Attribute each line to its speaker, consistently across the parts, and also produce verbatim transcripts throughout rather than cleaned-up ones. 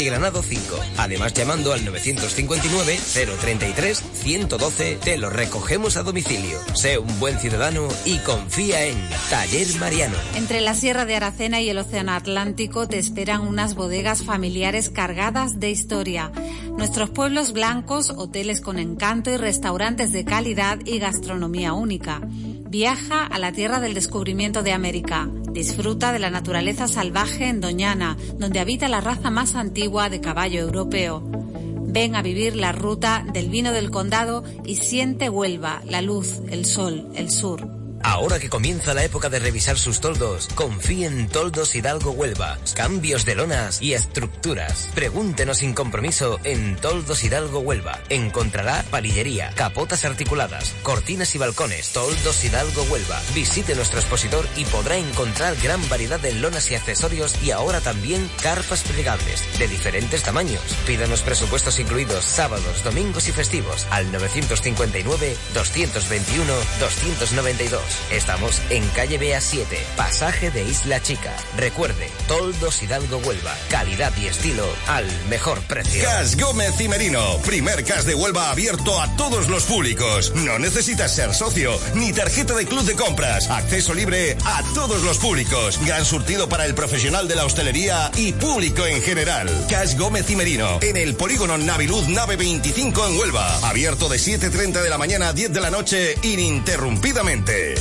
Speaker 1: y Granado cinco. Además, llamando al novecientos cincuenta y nueve, cero treinta y tres, ciento doce, te lo recogemos a domicilio. Sé un buen ciudadano y confía en Taller Mariano.
Speaker 2: Entre la Sierra de Aracena y el Océano Atlántico te esperan unas bodegas familiares cargadas de historia. Nuestros pueblos blancos, hoteles con encanto y restaurantes de calidad y gastronomía única. Viaja a la tierra del descubrimiento de América. Disfruta de la naturaleza salvaje en Doñana, donde habita la raza más antigua de caballo europeo. Ven a vivir la ruta del vino del condado y siente Huelva, la luz, el sol, el sur.
Speaker 1: Ahora que comienza la época de revisar sus toldos, confíe en Toldos Hidalgo Huelva. Cambios de lonas y estructuras. Pregúntenos sin compromiso en Toldos Hidalgo Huelva. Encontrará palillería, capotas articuladas, cortinas y balcones. Toldos Hidalgo Huelva. Visite nuestro expositor y podrá encontrar gran variedad de lonas y accesorios, y ahora también carpas plegables de diferentes tamaños. Pídanos presupuestos incluidos sábados, domingos y festivos al novecientos cincuenta y nueve, doscientos veintiuno, doscientos noventa y dos. Estamos en calle B A siete, pasaje de Isla Chica. Recuerde, Toldos Hidalgo Huelva. Calidad y estilo al mejor precio.
Speaker 3: Cash Gómez y Merino. Primer cash de Huelva abierto a todos los públicos. No necesitas ser socio ni tarjeta de club de compras. Acceso libre a todos los públicos. Gran surtido para el profesional de la hostelería y público en general. Cash Gómez y Merino. En el polígono Naviluz Nave veinticinco en Huelva. Abierto de siete treinta de la mañana a diez de la noche ininterrumpidamente.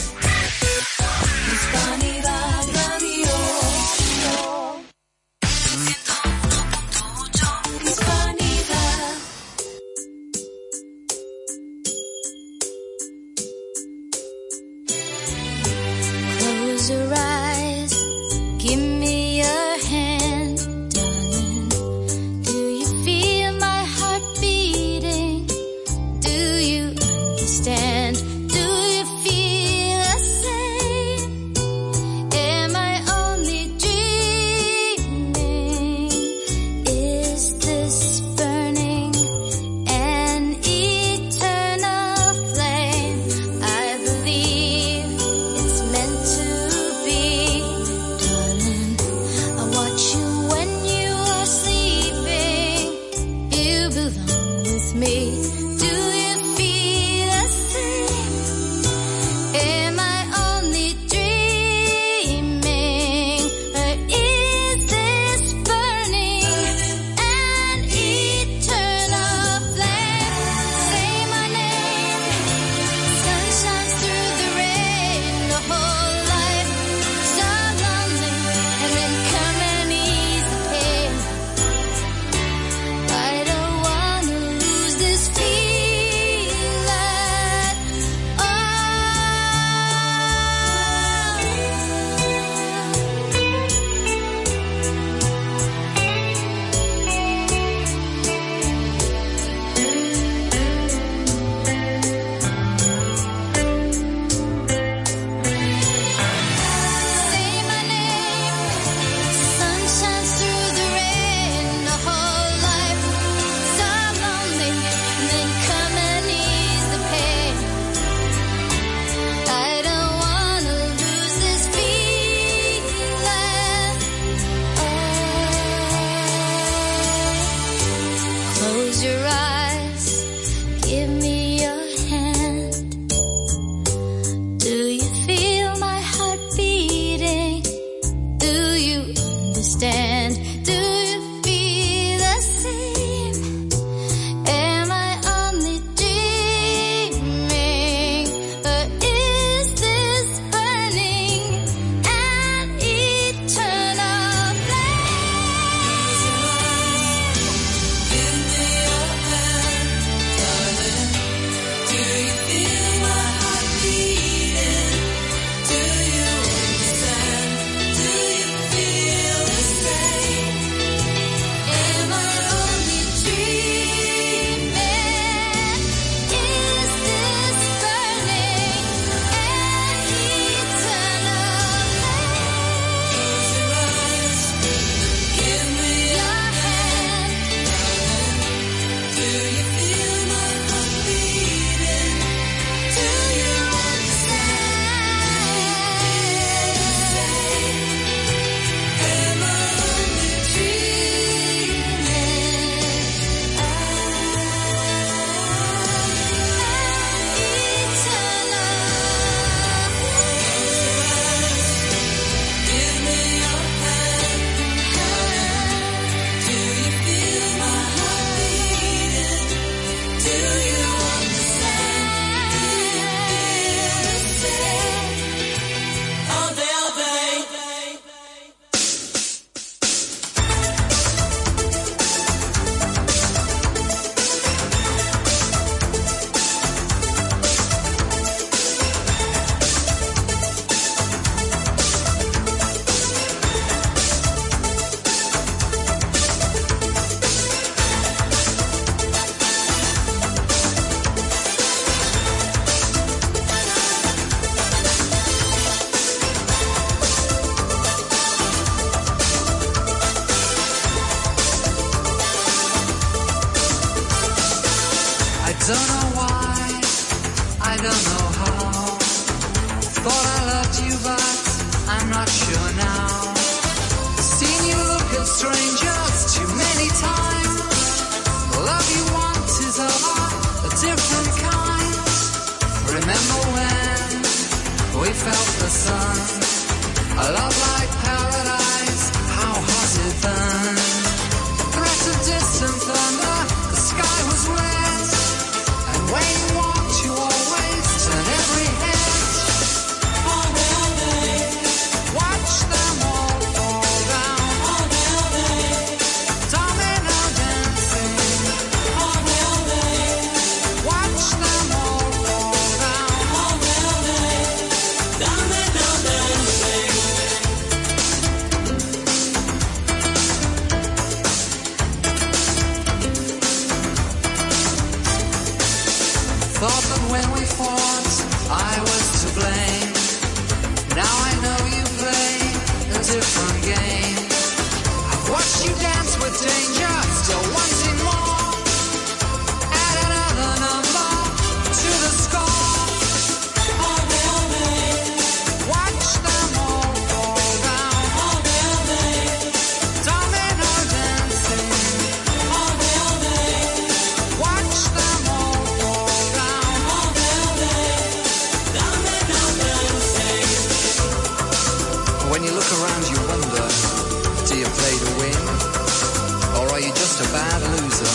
Speaker 4: Hispanidad Radio. Hispanidad. Close your eyes, give me your hand, darling. Do you feel my heart beating? Do you understand? To be
Speaker 5: don't know why, I don't know how. Thought I loved you, but I'm not sure now. Seen you look at strangers too many times. The love you want is of a different kind. Remember when we felt the sun? A love like paradise, how hot it burned. Threat of distant thunder, the sky was red. And when you walked, you always turned every head. All day, all day, watch them all fall down. All day, all day, domino dancing. All day, all day, watch them all fall down. All day, all day, domino dancing. Thought that when we fought, I was to blame. Now I know you play a different game. I've watched you dance with danger, still wanting more. Add another number to the score. All day, all day, watch them all fall down. All day, all day, domino dancing. All day, all day, watch them all fall down. All day, all day, domino dancing. When you look around, you wonder, do you play to win? Or are you just a bad loser?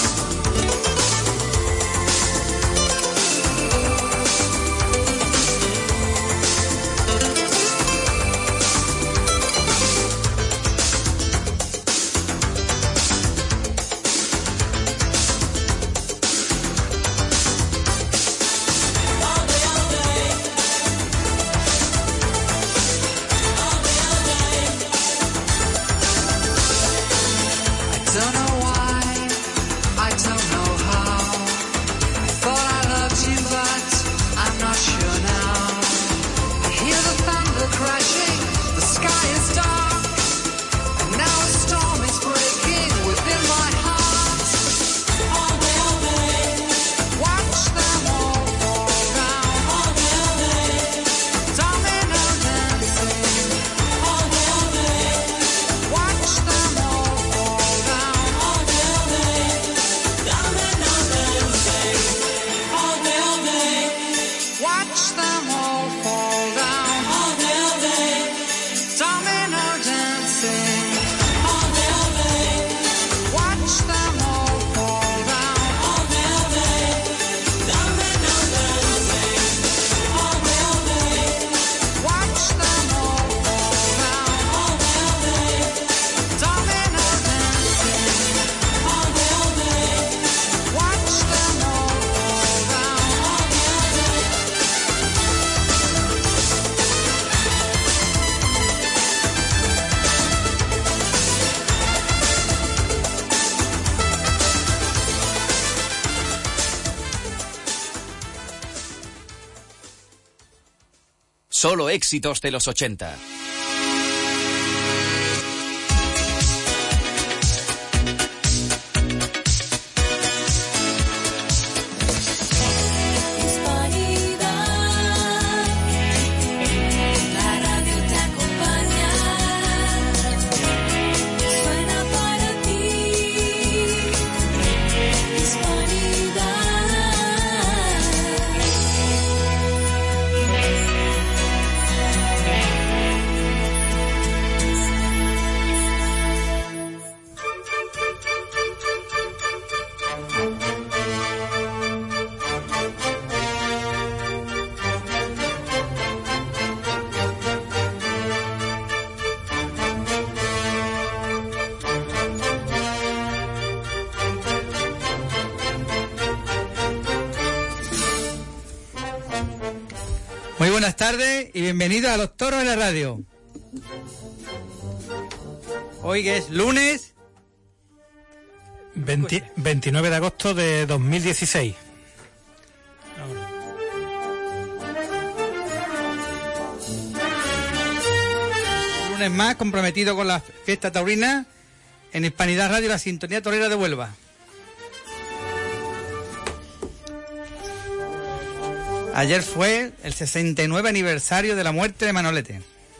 Speaker 5: I don't know why, I don't know how. I thought I loved you, but I'm not sure now. I hear the thunder crashing, the sky is dark, and now a storm is breaking within my heart. All day, all day, watch them all fall down. All day, all day, domino dancing. All day, all day, watch them all fall down. All day, all day, domino dancing. All day, all day, watch them all fall down. All day, all day, domino dancing. All day, all day, watch them all fall down. All day, all day, domino dancing. All day, all day, watch them all fall down. All day, all day, domino dancing. All day, all day, watch them all fall down. All day,
Speaker 6: Solo éxitos de los ochenta.
Speaker 4: La radio te acompaña, suena para ti.
Speaker 7: Muy buenas tardes y bienvenidos a Los Toros de la Radio. Hoy que es lunes
Speaker 8: veinte, veintinueve de agosto de dos mil dieciséis.
Speaker 7: Lunes más comprometido con la fiesta taurina en Hispanidad Radio, la sintonía torera de Huelva. Ayer fue el sesenta y nueve aniversario de la muerte de Manolete.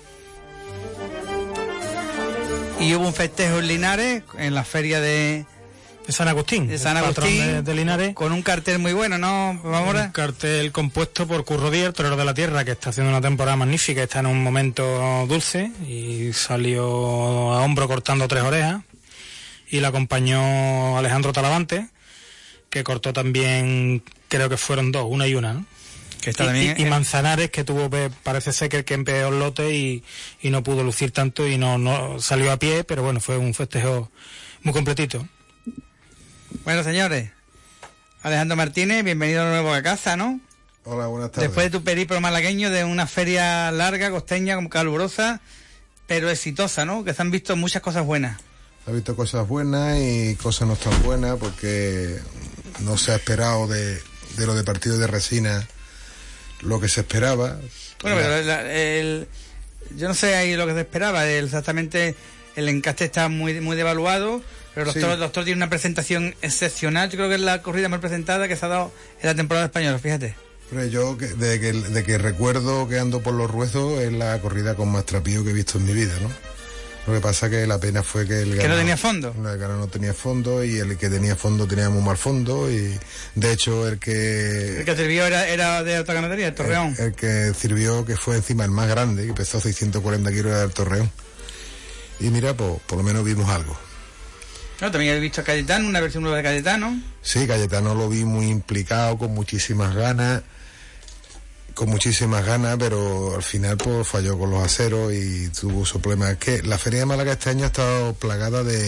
Speaker 7: Y hubo un festejo en Linares, en la feria de...
Speaker 8: De San Agustín.
Speaker 7: De San
Speaker 8: el patrón
Speaker 7: Agustín,
Speaker 8: de, de Linares.
Speaker 7: Con un cartel muy bueno, ¿no, Zamora?
Speaker 8: Un cartel compuesto por Curro Díaz, torero de la tierra, que está haciendo una temporada magnífica, está en un momento dulce, y salió a hombro cortando tres orejas, y le acompañó Alejandro Talavante, que cortó también, creo que fueron dos, una y una, ¿no?
Speaker 7: Que está
Speaker 8: y,
Speaker 7: también,
Speaker 8: y, y
Speaker 7: eh,
Speaker 8: Manzanares, que tuvo, parece ser que el que empeó el lote y, y no pudo lucir tanto y no, no salió a pie, pero bueno, fue un festejo muy completito.
Speaker 7: Bueno, señores, Alejandro Martínez, bienvenido de nuevo a casa, ¿no?
Speaker 9: Hola, buenas tardes.
Speaker 7: Después de tu periplo malagueño de una feria larga, costeña, calurosa, pero exitosa, ¿no? Que se han visto muchas cosas buenas.
Speaker 9: Se han visto cosas buenas y cosas no tan buenas porque no se ha esperado de, de lo de partido de Resina lo que se esperaba.
Speaker 7: Bueno, pero la, el, yo no sé ahí lo que se esperaba, el, exactamente el encaste está muy muy devaluado. Pero los,
Speaker 9: Sí.
Speaker 7: toros, los toros tienen una presentación excepcional. Yo creo que es la corrida más presentada que se ha dado en la temporada española, fíjate.
Speaker 9: Pero yo, que, de, que, de que recuerdo que ando por los ruedos, es la corrida con más trapío que he visto en mi vida, ¿no? Lo que pasa que la pena fue que el
Speaker 7: Que
Speaker 9: ganado,
Speaker 7: no tenía fondo.
Speaker 9: El ganado no tenía fondo y el que tenía fondo tenía muy mal fondo y de hecho el que...
Speaker 7: El que sirvió era, era de otra ganadería, el Torreón.
Speaker 9: El, el que sirvió, que fue encima el más grande, que pesó seiscientos cuarenta kilos, era el Torreón. Y mira, pues por lo menos vimos algo.
Speaker 7: No, también he visto a Cayetano, una versión nueva de Cayetano.
Speaker 9: Sí, Cayetano lo vi muy implicado, con muchísimas ganas, con muchísimas ganas, pero al final pues falló con los aceros y tuvo su problema. Es que la Feria de Málaga este año ha estado plagada de...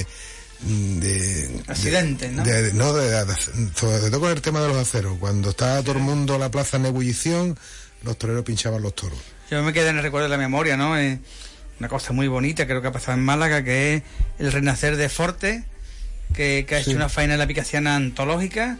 Speaker 9: de
Speaker 7: Accidentes, ¿no?
Speaker 9: De, de- no, de, de- sobre todo con el tema de los aceros. Cuando estaba todo el mundo en la plaza en ebullición, los toreros pinchaban los toros.
Speaker 7: Yo me quedé en el recuerdo de la memoria, ¿no? Eh, una cosa muy bonita, creo que ha pasado en Málaga, que es el renacer de Forte, que, que ha
Speaker 9: Sí.
Speaker 7: hecho una faena en la Picasiana antológica,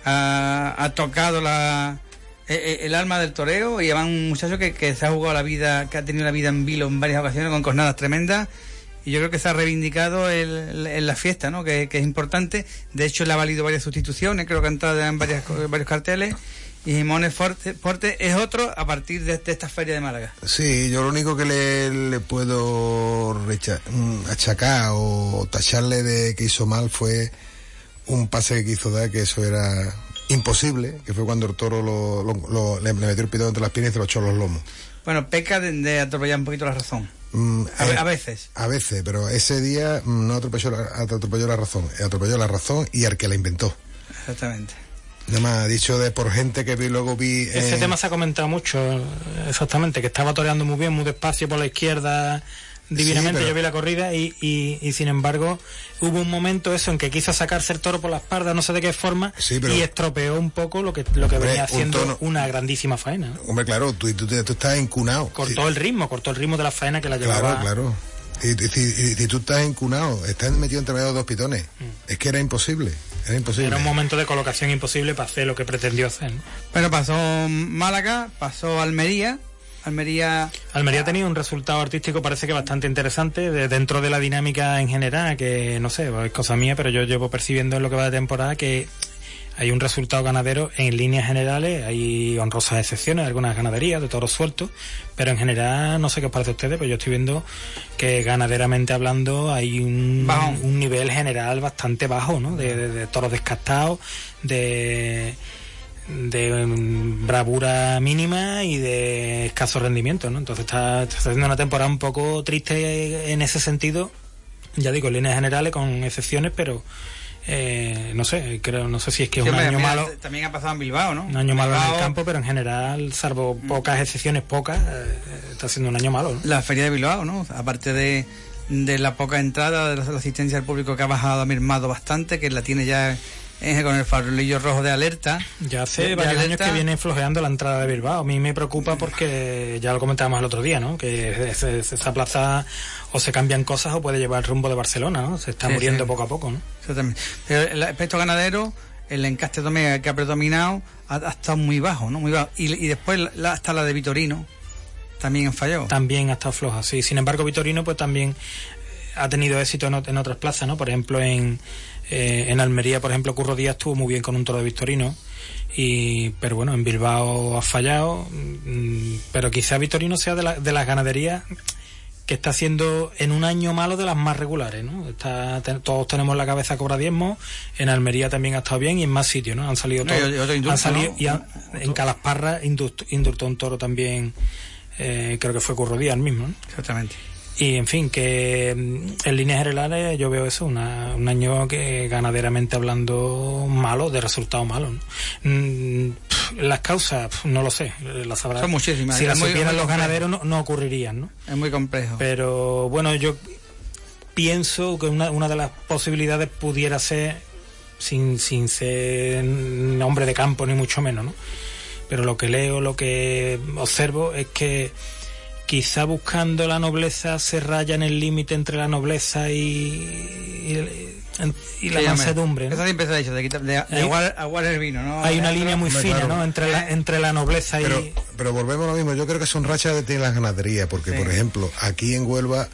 Speaker 7: ha, ha tocado la eh, el alma del toreo, y además un muchacho que, que se ha jugado la vida, que ha tenido la vida en vilo en varias ocasiones con cornadas tremendas, y yo creo que se ha reivindicado el, el- en la fiesta, ¿no? Que, que es importante. De hecho, le ha valido varias sustituciones, creo que ha entrado en varias, varios carteles, y Jimones Forte, Forte es otro a partir de, de esta feria de Málaga.
Speaker 9: Sí, yo lo único que le, le puedo recha- mm, achacar o tacharle de que hizo mal fue un pase que quiso dar, que eso era imposible, que fue cuando el toro lo, lo- lo- le, le metió el pitón entre las piernas y se lo echó a los lomos.
Speaker 7: Bueno, peca de, de atropellar un poquito la razón.
Speaker 9: Mm,
Speaker 7: A, ve-
Speaker 9: eh,
Speaker 7: a veces.
Speaker 9: A veces, pero ese día mm, no atropelló la, atropelló la razón, atropelló la razón y al que la inventó.
Speaker 7: Exactamente.
Speaker 9: Nada más, dicho de por gente que vi, luego vi...
Speaker 8: Ese
Speaker 9: eh,
Speaker 8: tema se ha comentado mucho, exactamente, que estaba toreando muy bien, muy despacio por la izquierda, divinamente.
Speaker 9: Sí, pero-
Speaker 8: Yo vi la corrida y, y, y sin embargo hubo un momento eso en que quiso sacarse el toro por la espalda, no sé de qué forma,
Speaker 9: Sí, pero-
Speaker 8: y estropeó un poco lo que lo que
Speaker 9: Hombre,
Speaker 8: venía
Speaker 9: un
Speaker 8: haciendo
Speaker 9: tono-
Speaker 8: una grandísima faena, ¿no?
Speaker 9: Hombre, claro, tú, tú, tú estás encunado.
Speaker 8: Cortó
Speaker 9: Sí.
Speaker 8: el ritmo, cortó el ritmo de la faena que la llevaba.
Speaker 9: Claro, claro. Y, y, y- y si tú estás encunado, estás metido entre medio de dos pitones, es que era imposible, era imposible.
Speaker 8: Era un momento de colocación imposible para hacer lo que pretendió hacer, ¿no?
Speaker 7: Bueno, pasó Málaga, pasó Almería. Almería.
Speaker 8: Almería ha tenido un resultado artístico, parece que bastante interesante, de, dentro de la dinámica en general, que no sé, es cosa mía, pero yo llevo percibiendo en lo que va de temporada que hay un resultado ganadero en líneas generales, hay honrosas excepciones, algunas ganaderías de toros sueltos, pero en general, no sé qué os parece a ustedes, pero yo estoy viendo que ganaderamente hablando hay un,
Speaker 7: Bajón.
Speaker 8: un nivel general bastante bajo, ¿no? De, de, de toros descastados, de de mm, bravura mínima y de escaso rendimiento, ¿no? Entonces está, está haciendo una temporada un poco triste en ese sentido, ya digo, en líneas generales con excepciones, pero eh, no sé, creo, no sé si es que es
Speaker 7: Sí,
Speaker 8: un
Speaker 7: hombre,
Speaker 8: año
Speaker 7: mira,
Speaker 8: malo,
Speaker 7: También ha pasado en Bilbao, ¿no?
Speaker 8: un año malo en
Speaker 7: Bilbao,
Speaker 8: el campo, pero en general, salvo pocas excepciones, pocas, eh, está siendo un año malo, ¿no?
Speaker 7: La feria de Bilbao, ¿no? Aparte de, de la poca entrada, de la, la asistencia del público que ha bajado, ha mermado bastante, que la tiene ya eh, con el farolillo rojo de alerta.
Speaker 8: Ya hace
Speaker 7: De- de
Speaker 8: varios años
Speaker 7: alerta.
Speaker 8: que viene flojeando la entrada de Bilbao. A mí me preocupa porque ya lo comentábamos el otro día, ¿no? Que ese- esa plaza o se cambian cosas o puede llevar el rumbo de Barcelona, ¿no? Se está
Speaker 7: Sí,
Speaker 8: muriendo
Speaker 7: sí.
Speaker 8: poco a poco, ¿no?
Speaker 7: Exactamente. Pero el aspecto ganadero, el encaste también que ha predominado, ha, ha estado muy bajo, ¿no? Muy bajo. Y, y después la, hasta la de Vitorino también falló.
Speaker 8: También ha estado floja, sí. Sin embargo, Vitorino pues también ha tenido éxito en, ot- en otras plazas, ¿no? Por ejemplo, en Eh, en Almería, por ejemplo, Curro Díaz estuvo muy bien con un toro de Victorino, y pero bueno, en Bilbao ha fallado, mm, pero quizá Victorino sea de, la, de las ganaderías que está haciendo en un año malo de las más regulares, ¿no? Está, te, todos tenemos la cabeza Cobra Diezmo, en Almería también ha estado bien, y en más sitios, ¿no? Han salido todos,
Speaker 7: no, indulto,
Speaker 8: han salido,
Speaker 7: ¿no?
Speaker 8: y han, en Calasparra indultó, indultó un toro también, eh, creo que fue Curro Díaz mismo, ¿no?
Speaker 7: Exactamente.
Speaker 8: Y en fin, que en líneas generales yo veo eso, una, un año que ganaderamente hablando malo, de resultado malo, ¿no? Mm, pff, las causas, pff, no lo sé, las sabrá.
Speaker 7: Son muchísimas.
Speaker 8: Si las
Speaker 7: muy,
Speaker 8: supieran
Speaker 7: muy
Speaker 8: los
Speaker 7: complejo.
Speaker 8: ganaderos no, no ocurrirían, ¿no?
Speaker 7: Es muy complejo.
Speaker 8: Pero bueno, yo pienso que una, una de las posibilidades pudiera ser, sin, sin ser hombre de campo ni mucho menos, ¿no? Pero lo que leo, lo que observo es que quizá buscando la nobleza se raya en el límite entre la nobleza y, y, y la
Speaker 7: Sí,
Speaker 8: mansedumbre, ¿no?
Speaker 7: Eso siempre se ha dicho, de, quitar, de, de
Speaker 8: Hay-
Speaker 7: aguar, aguar el vino, ¿no?
Speaker 8: Hay una
Speaker 7: Adentro.
Speaker 8: línea muy
Speaker 9: Hombre,
Speaker 8: fina,
Speaker 9: claro.
Speaker 8: ¿no? Entre la, entre la nobleza y...
Speaker 9: Pero, pero volvemos a lo mismo, yo creo que son rachas de tiene las ganaderías, porque
Speaker 7: Sí.
Speaker 9: por ejemplo, aquí en Huelva,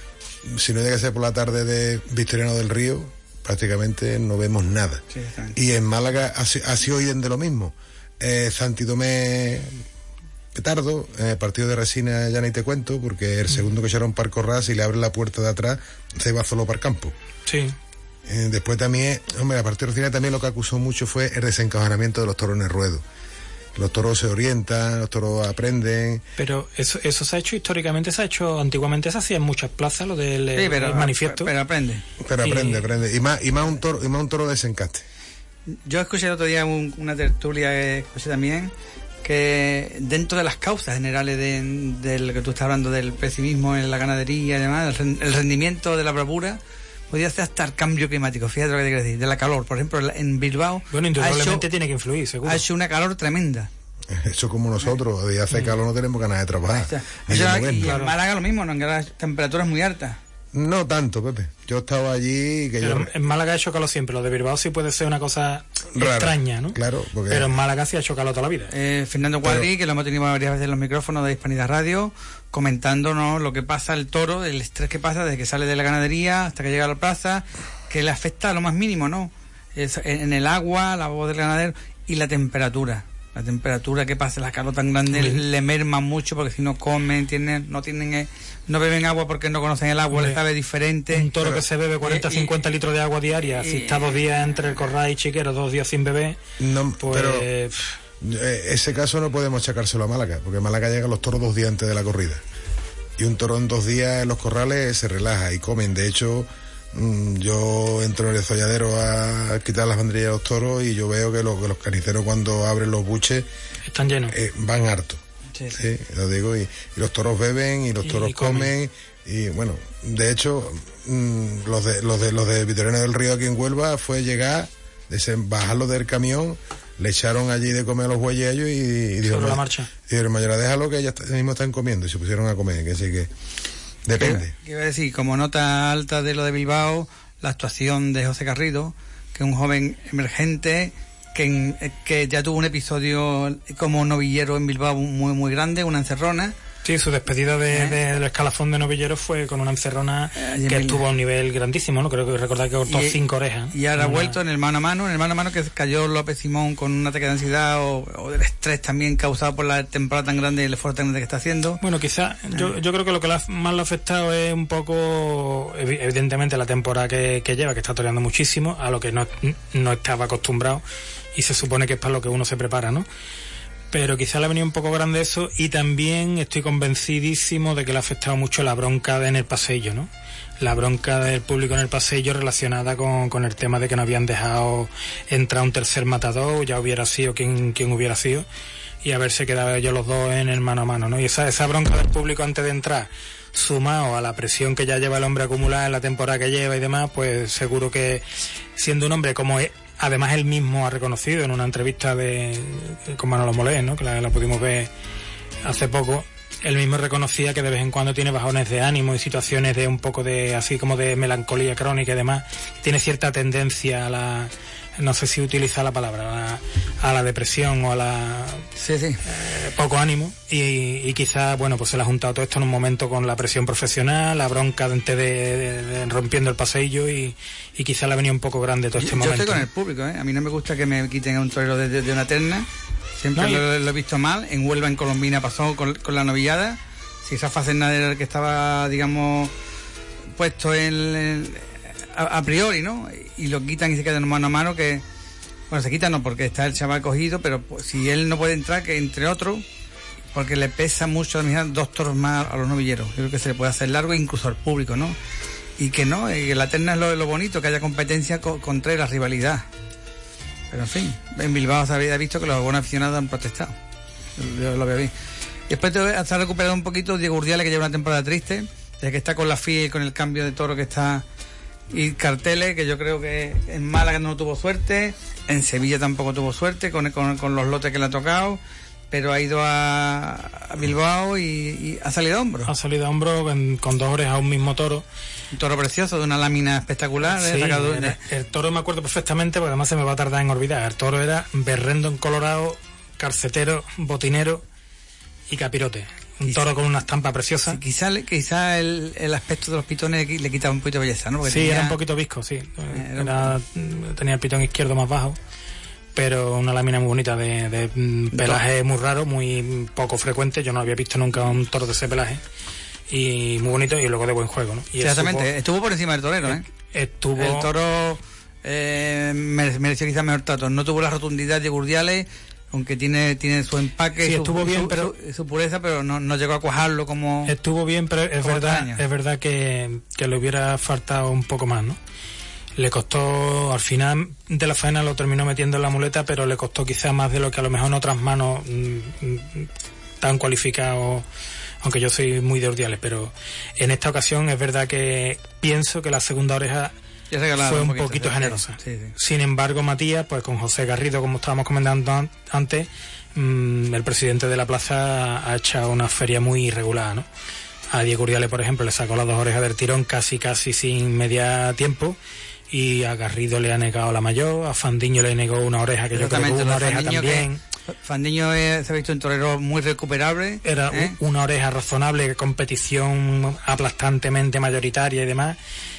Speaker 9: si no llega a ser por la tarde de Victoriano del Río, prácticamente no vemos nada.
Speaker 7: Sí, exactamente.
Speaker 9: Y en Málaga ha, si- ha sido hoy de lo mismo. Eh, Santidomé Petardo, en el partido de Resina ya ni te cuento, porque el segundo que echaron par Corrás y le abre la puerta de atrás, se va solo para el campo.
Speaker 8: Sí.
Speaker 9: Eh, después también, hombre, a partir de Resina también lo que acusó mucho fue el desencajonamiento de los toros en el ruedo. Los toros se orientan, los toros aprenden.
Speaker 8: Pero eso eso se ha hecho históricamente, se ha hecho antiguamente, se hacía en muchas plazas, lo del
Speaker 7: Sí, pero,
Speaker 8: el manifiesto.
Speaker 7: pero aprende.
Speaker 9: Pero
Speaker 8: Y-
Speaker 9: aprende, aprende. Y más, y más un toro, y más un toro de desencaste.
Speaker 7: Yo escuché el otro día un- una tertulia que escuché también, que dentro de las causas generales de, de lo que tú estás hablando, del pesimismo en la ganadería y demás, el, ren- el rendimiento de la bravura, podría ser hasta el cambio climático. Fíjate lo que te quiero decir, de la calor. Por ejemplo, en Bilbao
Speaker 8: Bueno,
Speaker 7: ha
Speaker 8: indudablemente
Speaker 7: hecho,
Speaker 8: tiene que influir, seguro.
Speaker 7: ha hecho una calor tremenda.
Speaker 9: Eso como nosotros, y hace calor no tenemos ganas de trabajar.
Speaker 7: O sea,
Speaker 9: ni de
Speaker 7: y
Speaker 9: movernos.
Speaker 7: en Málaga lo mismo, ¿no? En las temperaturas muy altas.
Speaker 9: No tanto, Pepe. Yo estaba allí que
Speaker 8: Pero
Speaker 9: yo...
Speaker 8: en Málaga ha hecho calor siempre, lo de Bilbao sí puede ser una cosa
Speaker 9: Rara,
Speaker 8: extraña, ¿no?
Speaker 9: claro, porque-
Speaker 8: Pero en Málaga sí ha hecho calor toda la vida.
Speaker 7: Eh, Fernando Cuadri, que lo hemos tenido varias veces en los micrófonos de Hispanidad Radio, comentándonos lo que pasa el toro, el estrés que pasa desde que sale de la ganadería hasta que llega a la plaza, que le afecta a lo más mínimo, ¿no? Es, en el agua, la voz del ganadero y la temperatura. La temperatura que pasa, la calor tan grande,
Speaker 8: Hombre.
Speaker 7: le merma mucho porque si no comen, tienen, no tienen, eh, no beben agua porque no conocen el agua,
Speaker 8: Hombre,
Speaker 7: les sabe diferente.
Speaker 8: Un toro
Speaker 9: pero-
Speaker 8: que se bebe cuarenta a
Speaker 7: y-
Speaker 8: cincuenta litros de agua diaria, si
Speaker 7: y-
Speaker 8: está dos días entre el corral y Chiquero, dos días sin beber,
Speaker 9: No,
Speaker 8: pues...
Speaker 9: pero
Speaker 8: pff,
Speaker 9: eh, ese caso no podemos achacárselo a Málaga, porque Málaga llegan los toros dos días antes de la corrida. Y un toro en dos días en los corrales se relaja y comen. De hecho, mm, yo entro en el zolladero a quitar las banderillas de los toros y yo veo que, lo- que los carniceros cuando abren los buches
Speaker 8: están llenos.
Speaker 9: eh, van hartos.
Speaker 7: Sí,
Speaker 9: Sí, lo digo, y, y los toros beben y los
Speaker 8: Y-
Speaker 9: toros
Speaker 8: y comen.
Speaker 9: comen. Y bueno, de hecho, mm, los de los de los de Victoriano del Río aquí en Huelva fue llegar, desen- bajarlo del camión, le echaron allí de comer a los bueyes a ellos y, y dijo,
Speaker 8: Sobre la
Speaker 9: "Ma-
Speaker 8: marcha".
Speaker 9: dijeron, Mayora, déjalo que ellos t- mismo están comiendo, y se pusieron a comer, que sí que depende.
Speaker 7: ¿Qué iba a decir? Como nota alta de lo de Bilbao, la actuación de José Garrido, que es un joven emergente que, en- que ya tuvo un episodio como novillero en Bilbao muy muy grande, una encerrona.
Speaker 8: Sí, su despedida de,
Speaker 7: ¿Eh?
Speaker 8: de- del escalafón de novillero fue con una encerrona
Speaker 7: Eh, y en
Speaker 8: que
Speaker 7: Mil-
Speaker 8: estuvo a un nivel grandísimo, ¿no? Creo que recordar que cortó
Speaker 7: Y-
Speaker 8: cinco orejas.
Speaker 7: Y ahora ha
Speaker 8: Una-
Speaker 7: vuelto en el mano a mano, en el mano a mano que cayó López Simón con un ataque de ansiedad o, o del estrés también causado por la temporada tan grande y el esfuerzo tan grande que está haciendo.
Speaker 8: Bueno, quizá, yo, yo creo que lo que le ha- más le ha afectado es un poco, evi- evidentemente, la temporada que, que lleva, que está toreando muchísimo, a lo que no, no estaba acostumbrado, y se supone que es para lo que uno se prepara, ¿no? Pero quizá le ha venido un poco grande eso, y también estoy convencidísimo de que le ha afectado mucho la bronca en el pasillo, ¿no? La bronca del público en el pasillo relacionada con, con el tema de que no habían dejado entrar un tercer matador, ya hubiera sido quien, quien hubiera sido, y haberse quedado ellos los dos en el mano a mano, ¿no? Y esa, esa bronca del público antes de entrar, sumado a la presión que ya lleva el hombre acumulada en la temporada que lleva y demás, pues seguro que siendo un hombre como es, además él mismo ha reconocido en una entrevista de con Manolo Molés, ¿no? Que la, la pudimos ver hace poco, él mismo reconocía que de vez en cuando tiene bajones de ánimo y situaciones de un poco de así como de melancolía crónica y demás, tiene cierta tendencia a la no sé si utiliza la palabra, a, a la depresión o a la
Speaker 7: sí, sí.
Speaker 8: Eh, poco ánimo, y, y quizás, bueno, pues se le ha juntado todo esto en un momento con la presión profesional, la bronca antes de, de, de rompiendo el paseillo, y, y quizás le ha venido un poco grande todo este
Speaker 7: yo,
Speaker 8: momento.
Speaker 7: Yo estoy con el público, ¿eh? A mí no me gusta que me quiten a un torero de, de, de una terna, siempre no, lo, lo he visto mal. En Huelva, en Colombina, pasó con, con la novillada. Si Rafa Cerna era el que estaba, digamos, puesto en, en a, a priori, ¿no? Y lo quitan y se quedan mano a mano, que bueno, se quitan no porque está el chaval cogido, pero pues, si él no puede entrar, que entre otros, porque le pesa mucho dos toros más a los novilleros. Yo creo que se le puede hacer largo, incluso al público, ¿no? Y que no, y que la terna es lo, lo bonito, que haya competencia co, contra la rivalidad. Pero en fin, en Bilbao se había visto que los buenos aficionados han protestado. Yo lo veo bien. Después te has recuperado un poquito Diego Urdiales, que lleva una temporada triste, desde que está con la F I E y con el cambio de toro que está, y Carteles, que yo creo que en Málaga no tuvo suerte, en Sevilla tampoco tuvo suerte con, con, con los lotes que le ha tocado, pero ha ido a, a Bilbao y, y ha salido a hombro.
Speaker 8: Ha salido a hombro con, con dos orejas a un mismo toro.
Speaker 7: Un toro precioso, de una lámina espectacular.
Speaker 8: Sí, el, el toro me acuerdo perfectamente, porque además se me va a tardar en olvidar. El toro era berrendo en colorado, carcetero, botinero y capirote. Un quizá, toro con una estampa preciosa.
Speaker 7: Sí, quizá quizá el, el aspecto de los pitones le quitaba un poquito de belleza, ¿no? Porque
Speaker 8: sí,
Speaker 7: tenía,
Speaker 8: era un poquito visco, sí.
Speaker 7: Era
Speaker 8: era, tenía el pitón izquierdo más bajo, pero una lámina muy bonita, de, de pelaje muy raro, muy poco frecuente. Yo no había visto nunca un toro de ese pelaje. Y muy bonito, y luego de buen juego, ¿no? Y
Speaker 7: exactamente, supo, estuvo por encima del torero, ¿eh?
Speaker 8: Estuvo...
Speaker 7: El toro eh, mereció quizás mejor trato. No tuvo la rotundidad de Urdiales, aunque tiene tiene su empaque,
Speaker 8: sí,
Speaker 7: su,
Speaker 8: estuvo bien,
Speaker 7: su,
Speaker 8: pero
Speaker 7: su, su pureza, pero no, no llegó a cuajarlo como...
Speaker 8: Estuvo bien, pero es verdad es verdad que, que le hubiera faltado un poco más, ¿no? Le costó, al final de la faena lo terminó metiendo en la muleta, pero le costó quizás más de lo que a lo mejor en otras manos mmm, tan cualificados, aunque yo soy muy de Urdiales, pero en esta ocasión es verdad que pienso que la segunda oreja fue un poquito, poquito sí, generosa. Sí, sí. Sin embargo, Matías, pues con José Garrido, como estábamos comentando antes, mmm, el presidente de la plaza ha echado una feria muy irregular, ¿no? A Diego Urdiales, por ejemplo, le sacó las dos orejas del tirón casi casi sin media tiempo, y a Garrido le ha negado la mayor, a Fandiño le negó una oreja, que yo creo que una oreja también.
Speaker 7: Que... Fandiño es, se ha visto un torero muy recuperable.
Speaker 8: Era ¿eh? una oreja razonable, competición aplastantemente mayoritaria y demás.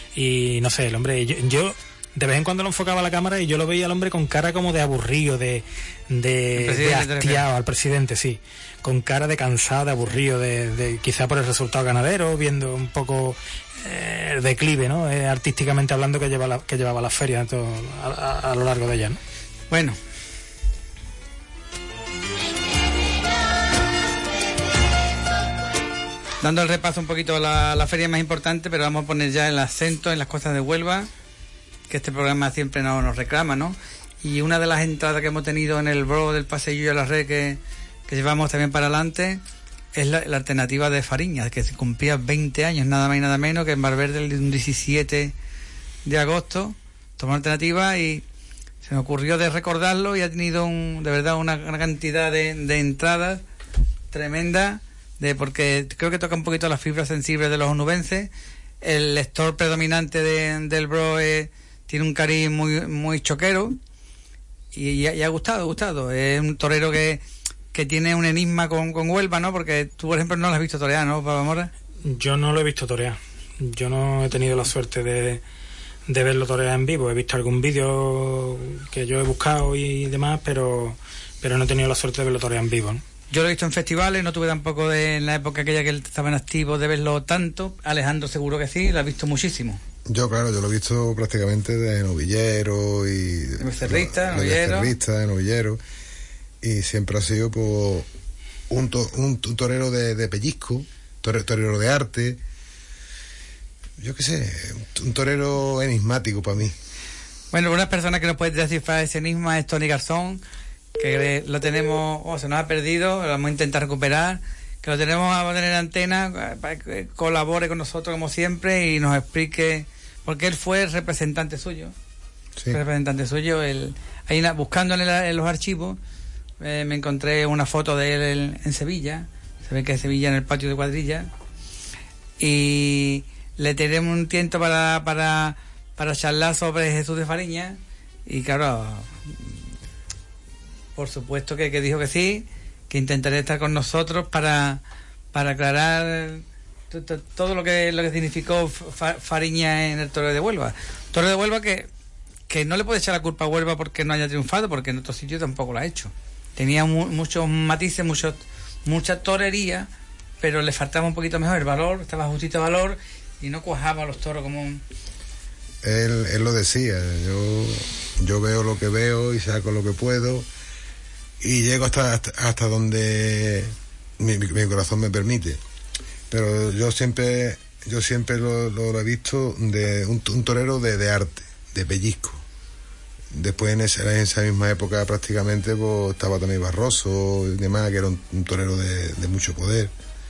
Speaker 8: Y no sé, el hombre, yo, yo de vez en cuando lo enfocaba a la cámara y yo lo veía al hombre con cara como de aburrido, de, de, de hastiado, al presidente, sí. Con cara de cansado, de aburrido, de, de quizá por el resultado ganadero, viendo un poco eh, el declive, ¿no? Eh, artísticamente hablando, que, lleva la, que llevaba la feria todo, a, a, a lo largo de ella, ¿no?
Speaker 7: Bueno. Dando el repaso un poquito a la, la feria más importante, pero vamos a poner ya el acento en las costas de Huelva, que este programa siempre nos, nos reclama, ¿no? Y una de las entradas que hemos tenido en el blog del Paseillo a la Red, que, que llevamos también para adelante, es la, la alternativa de Fariñas, que se cumplía veinte años, nada más y nada menos, que en Valverde el diecisiete de agosto tomó alternativa y se me ocurrió de recordarlo, y ha tenido un, de verdad una, una cantidad de, de entradas tremenda, de porque creo que toca un poquito las fibras sensibles de los onubenses. El lector predominante de, del Bro eh, tiene un cariz muy muy choquero, y, y, ha, y ha gustado, ha gustado. Es un torero que, que tiene un enigma con, con Huelva, ¿no? Porque tú, por ejemplo, no lo has visto torear, ¿no, Pablo Mora?
Speaker 8: Yo no lo he visto torear. Yo no he tenido la suerte de, de verlo torear en vivo. He visto algún vídeo que yo he buscado y demás, pero, pero no he tenido la suerte de verlo torear en vivo, ¿no?
Speaker 7: Yo lo he visto en festivales, no tuve tampoco de, en la época aquella que él estaba en activo, de verlo tanto. Alejandro seguro que sí, lo ha visto muchísimo.
Speaker 9: Yo, claro, yo lo he visto prácticamente de novillero y...
Speaker 7: De becerrista,
Speaker 9: de
Speaker 7: novillero.
Speaker 9: De becerrista, de novillero. Y siempre ha sido pues, un, to, un, un torero de, de pellizco, torero, torero de arte. Yo qué sé, un torero enigmático para mí.
Speaker 7: Bueno, una persona que nos puede descifrar ese enigma es Tony Garzón, que lo tenemos, oh, se nos ha perdido, lo vamos a intentar recuperar, que lo tenemos a poner en antena para que colabore con nosotros como siempre y nos explique, porque él fue el representante suyo, sí. representante suyo, él, ahí buscando en, el, en los archivos, eh, me encontré una foto de él en, en Sevilla, se ve que es Sevilla, en el patio de cuadrilla, y le tenemos un tiento para, para, para charlar sobre Jesús de Fariñas. y claro, por supuesto que, que dijo que sí, que intentaría estar con nosotros para, para aclarar t- t- todo lo que lo que significó Fa- Fariña en el Toreo de Huelva. Toreo de Huelva que, que no le puede echar la culpa a Huelva porque no haya triunfado, porque en otro sitio tampoco lo ha hecho. Tenía mu- muchos matices, muchos mucha torería, pero le faltaba un poquito mejor el valor, estaba justito de valor y no cuajaba a los toros como un...
Speaker 9: Él, él lo decía, yo, yo veo lo que veo y saco lo que puedo y llego hasta, hasta, hasta donde mi, mi, mi corazón me permite. Pero yo siempre yo siempre lo, lo, lo he visto de un, un torero de, de arte, de pellizco. Después en esa, en esa misma época prácticamente pues, estaba también Barroso y demás, que era un, un torero de, de mucho poder.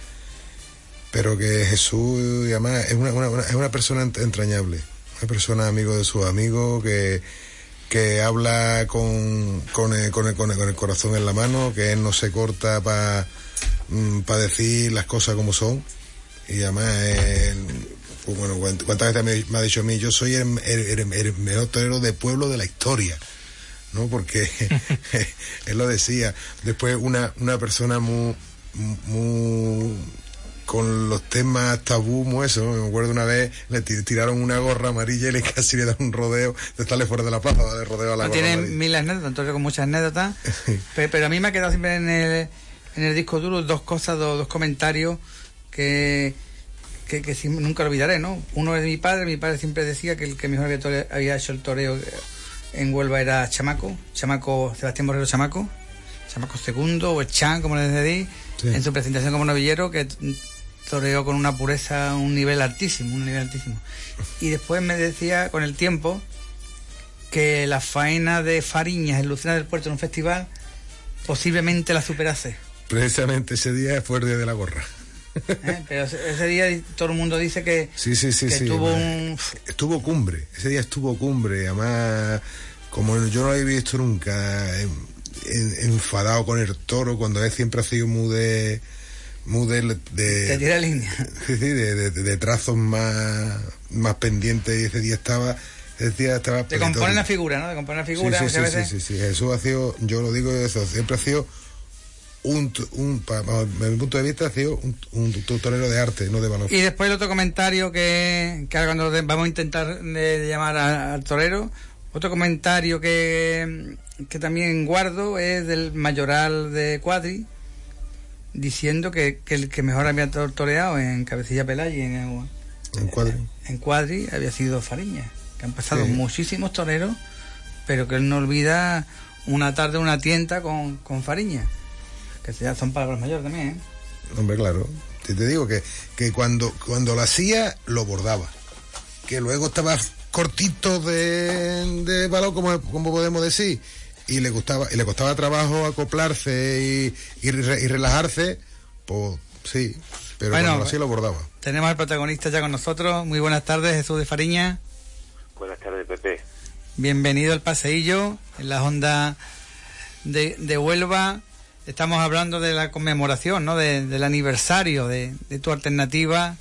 Speaker 9: Pero que Jesús, y además, es una, una, una, es una persona entrañable, una persona amigo de sus amigos, que, que habla con, con, el, con, el, con, el, con el corazón en la mano, que él no se corta para pa decir las cosas como son. Y además, él, pues bueno, cuántas veces me, me ha dicho a mí, yo soy el, el, el, el mejor torero de pueblo de la historia, ¿no? Porque él lo decía. Después una, una persona muy, muy con los temas tabú, muy eso, ¿no? Me acuerdo una vez le tiraron una gorra amarilla y le casi le dan un rodeo de estarle fuera de la plaza, darle rodeo a la
Speaker 7: no,
Speaker 9: gorra
Speaker 7: tiene
Speaker 9: amarilla.
Speaker 7: Mil anécdotas, entonces con muchas anécdotas, pero, pero a mí me ha quedado siempre en el, en el disco duro dos cosas, dos, dos comentarios que, que, que nunca lo olvidaré, ¿no? Uno es mi padre, mi padre siempre decía que el que mejor había, tore, había hecho el toreo en Huelva era Chamaco, Chamaco, Sebastián Borrero Chamaco, Chamaco segundo, o el Chan, como les decís, sí. En su presentación como novillero, que toreó con una pureza, un nivel altísimo, un nivel altísimo. Y después me decía, con el tiempo, que la faena de Fariñas en Lucena del Puerto en un festival posiblemente la superase.
Speaker 9: Precisamente ese día fue el día de la gorra.
Speaker 7: ¿Eh? Pero ese día todo el mundo dice que,
Speaker 9: sí, sí, sí,
Speaker 7: que
Speaker 9: sí,
Speaker 7: tuvo
Speaker 9: además,
Speaker 7: un...
Speaker 9: estuvo cumbre, ese día estuvo cumbre, además como yo no lo había visto nunca, en, en, enfadado con el toro, cuando él siempre ha sido muy de muy de, de,
Speaker 7: de tira línea,
Speaker 9: sí, sí, de, de, de trazos más más pendientes, y ese día estaba ese día estaba
Speaker 7: te compone la figura, ¿no? Te compone la figura,
Speaker 9: sí, sí,
Speaker 7: muchas
Speaker 9: sí,
Speaker 7: veces.
Speaker 9: sí, sí, sí, Jesús ha sido, yo lo digo eso, siempre ha sido un, un para, desde mi punto de vista ha sido un, un, un torero de arte, no de valor.
Speaker 7: Y después el otro comentario que, que ahora cuando vamos a intentar de llamar a, al torero, otro comentario que, que también guardo es del mayoral de Cuadri, diciendo que, que el que mejor había toreado en Cabecilla Pelay en, el,
Speaker 9: en Cuadri
Speaker 7: en Cuadri había sido Fariña, que han pasado
Speaker 9: sí.
Speaker 7: muchísimos toreros, pero que él no olvida una tarde una tienta con, con Fariña, que ya son palabras mayores también, ¿eh?
Speaker 9: Hombre, claro, te, te digo que, que cuando, cuando lo hacía lo bordaba, que luego estaba cortito de, de valor, como, como podemos decir, y le gustaba y le costaba trabajo acoplarse y, y, re, y relajarse, pues sí, pero bueno, cuando lo hacía lo bordaba.
Speaker 7: Tenemos al protagonista ya con nosotros. Muy buenas tardes, Jesús de Fariña.
Speaker 10: Buenas tardes, Pepe.
Speaker 7: Bienvenido al paseillo en las ondas de, de Huelva. Estamos hablando de la conmemoración, ¿no? De, del aniversario de, de tu alternativa,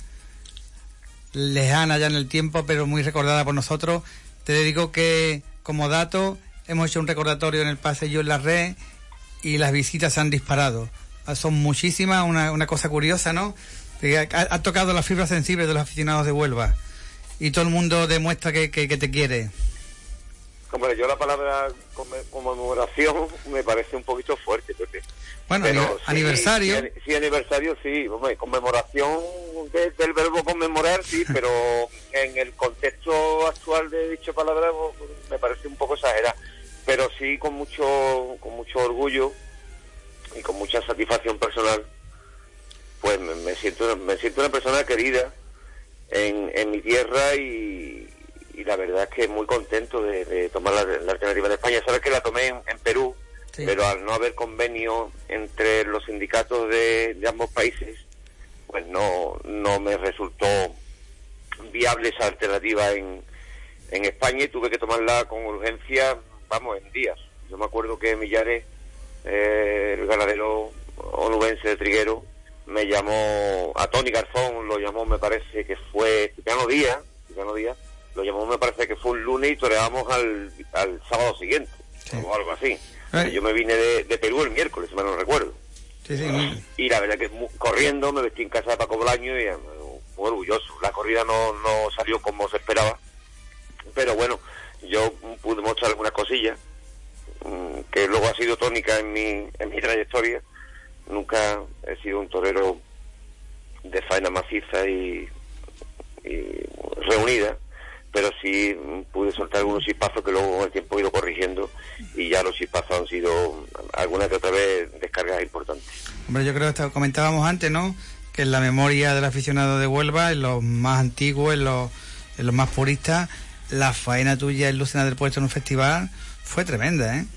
Speaker 7: lejana ya en el tiempo, pero muy recordada por nosotros. Te dedico que, como dato, hemos hecho un recordatorio en el paseillo en la red y las visitas se han disparado. Son muchísimas, una, una cosa curiosa, ¿no? Ha, ha tocado las fibras sensibles de los aficionados de Huelva y todo el mundo demuestra que, que, que te quiere.
Speaker 10: Hombre, yo la palabra conmemoración me parece un poquito fuerte, Pepe.
Speaker 7: Bueno,
Speaker 10: pero
Speaker 7: aniversario.
Speaker 10: Sí, sí, sí, aniversario sí. Hombre, conmemoración de, del verbo conmemorar, sí, pero en el contexto actual de dicha palabra me parece un poco exagerada. Pero sí con mucho, con mucho orgullo y con mucha satisfacción personal, pues me, me siento me siento una persona querida en, en mi tierra y, y la verdad es que muy contento de, de tomar la, la alternativa de España. Sabes que la tomé en, en Perú, sí. Pero al no haber convenio entre los sindicatos de, de ambos países, pues no no me resultó viable esa alternativa en, en España y tuve que tomarla con urgencia, vamos, en días. Yo me acuerdo que Millares, eh, el ganadero onubense de Triguero, me llamó, a Tony Garzón lo llamó, me parece que fue Cipriano Díaz, Cipriano Díaz, lo llamamos, me parece que fue un lunes y toreábamos al, al sábado siguiente, sí. o algo así. Eh. Yo me vine de, de Perú el miércoles, si mal no recuerdo.
Speaker 7: Sí, sí, muy...
Speaker 10: Y la verdad que mu- corriendo me vestí en casa de Paco Bolaño y eh, muy orgulloso. La corrida no, no salió como se esperaba, pero bueno, yo pude mostrar algunas cosillas mmm, que luego ha sido tónica en mi, en mi trayectoria. Nunca he sido un torero de faena maciza y, y reunida, pero sí pude soltar algunos chispazos que luego con el tiempo he ido corrigiendo, y ya los chispazos han sido alguna que otra vez descargas importantes.
Speaker 7: Hombre, yo creo que esto comentábamos antes, ¿no?, que en la memoria del aficionado de Huelva, en los más antiguos, en los, en los más puristas, la faena tuya en Lucena del Puerto en un festival fue tremenda, ¿eh?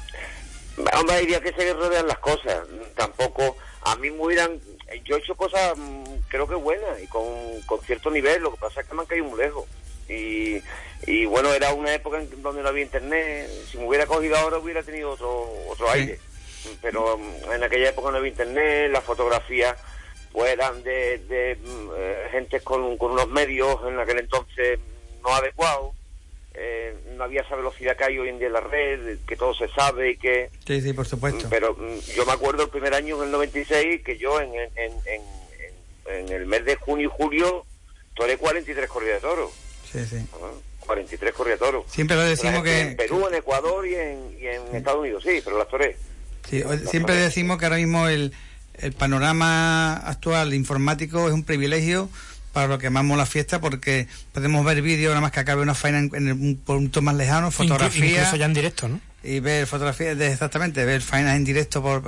Speaker 10: Hombre, diría que se rodean las cosas. Tampoco, a mí me hubieran... Yo he hecho cosas, creo que buenas, y con, con cierto nivel. Lo que pasa es que me han caído muy lejos. Y, y bueno, era una época en donde no había internet. Si me hubiera cogido ahora hubiera tenido otro otro sí. aire. Pero en aquella época no había internet, las fotografías pues eran de, de, de uh, gente con, con unos medios en aquel entonces no adecuados. Eh, no había esa velocidad que hay hoy en día en la red, que todo se sabe y que...
Speaker 7: Sí, sí, por supuesto.
Speaker 10: Pero yo me acuerdo el primer año, en el noventa y seis, que yo en, en, en, en, en el mes de junio y julio toré cuarenta y tres corridas de toros.
Speaker 7: Sí, sí.
Speaker 10: ¿Ah? cuarenta y tres corridas de toros.
Speaker 7: Siempre lo decimos que...
Speaker 10: En Perú, en Ecuador y en, y en sí. Estados Unidos, sí, pero las toré.
Speaker 7: Sí, siempre toré. Decimos que ahora mismo el, el panorama actual informático es un privilegio para lo que amamos la fiesta, porque podemos ver vídeos nada más que acabe una faena en, en un punto más lejano, fotografías,
Speaker 8: incluso ya en directo, ¿no?
Speaker 7: Y ver fotografías de, exactamente, ver faenas en directo por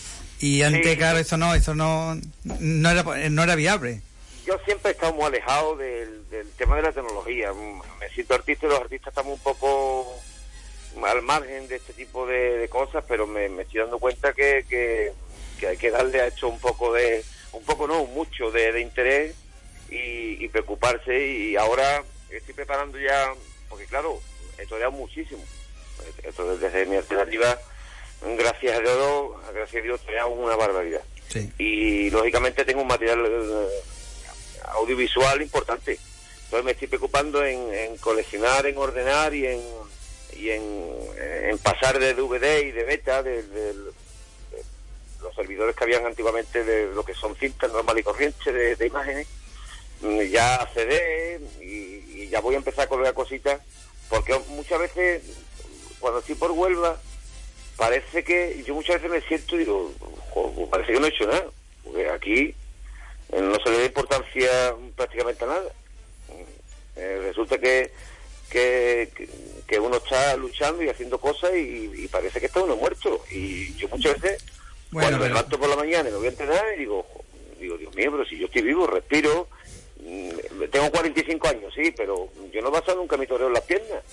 Speaker 7: y antes sí, claro, eso no, eso no no era no era viable.
Speaker 10: Yo siempre he estado muy alejado del, del tema de la tecnología. Me siento artista y los artistas estamos un poco al margen de este tipo de, de cosas, pero me, me estoy dando cuenta que, que, que hay que darle a esto un poco de, un poco no, mucho de, de interés y, y preocuparse. Y ahora estoy preparando ya, porque claro, he toreado muchísimo. Esto desde mi alternativa, gracias a Dios, gracias a Dios, he toreado una barbaridad.
Speaker 7: Sí.
Speaker 10: Y lógicamente tengo un material eh, audiovisual importante. Entonces me estoy preocupando en, en coleccionar, en ordenar y en y en, en pasar de D V D y de beta de, de, de los servidores que habían antiguamente de lo que son cintas normal y corriente de, de imágenes, ya a C D, y, y ya voy a empezar a colgar cositas, porque muchas veces cuando estoy por Huelva parece que yo muchas veces me siento y digo, joder, parece que no he hecho nada, porque aquí no se le da importancia prácticamente a nada. Eh, resulta que, que que uno está luchando y haciendo cosas y, y parece que está uno muerto. Y yo muchas veces bueno, cuando pero... me levanto por la mañana y me voy a entrenar y digo, digo, Dios mío, pero si yo estoy vivo, respiro, tengo cuarenta y cinco años, sí, pero yo no he basado nunca mi toreo en las piernas,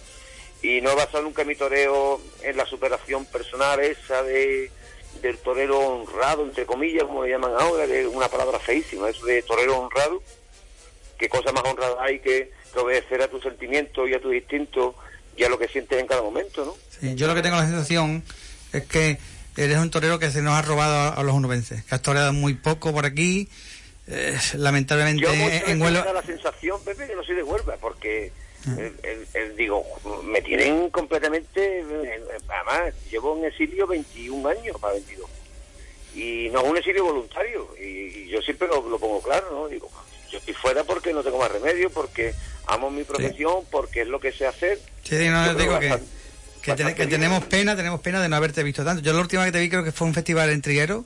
Speaker 10: y no he basado nunca mi toreo en la superación personal esa de del torero honrado, entre comillas, como le llaman ahora, que es una palabra feísima, eso de torero honrado. Qué cosa más honrada hay que, que obedecer a tus sentimientos y a tus instintos y a lo que sientes en cada momento, ¿no?
Speaker 7: Sí, yo lo que tengo la sensación es que eres un torero que se nos ha robado a, a los onubenses, que has toreado muy poco por aquí, eh, lamentablemente
Speaker 10: yo
Speaker 7: en Huelva...
Speaker 10: Yo la sensación, Pepe, que no soy de Huelva, porque el, el, el, digo, me tienen completamente... Además, llevo en exilio veintiún años, para veintidós, y no es un exilio voluntario, y, y yo siempre lo, lo pongo claro, ¿no? Digo, yo estoy fuera porque no tengo más remedio, porque amo mi profesión, sí. porque es lo que sé hacer.
Speaker 7: Sí, sí, no, digo bastante, que, que, ten, que tenemos pena, tenemos pena de no haberte visto tanto. Yo la última que te vi creo que fue un festival en Triguero,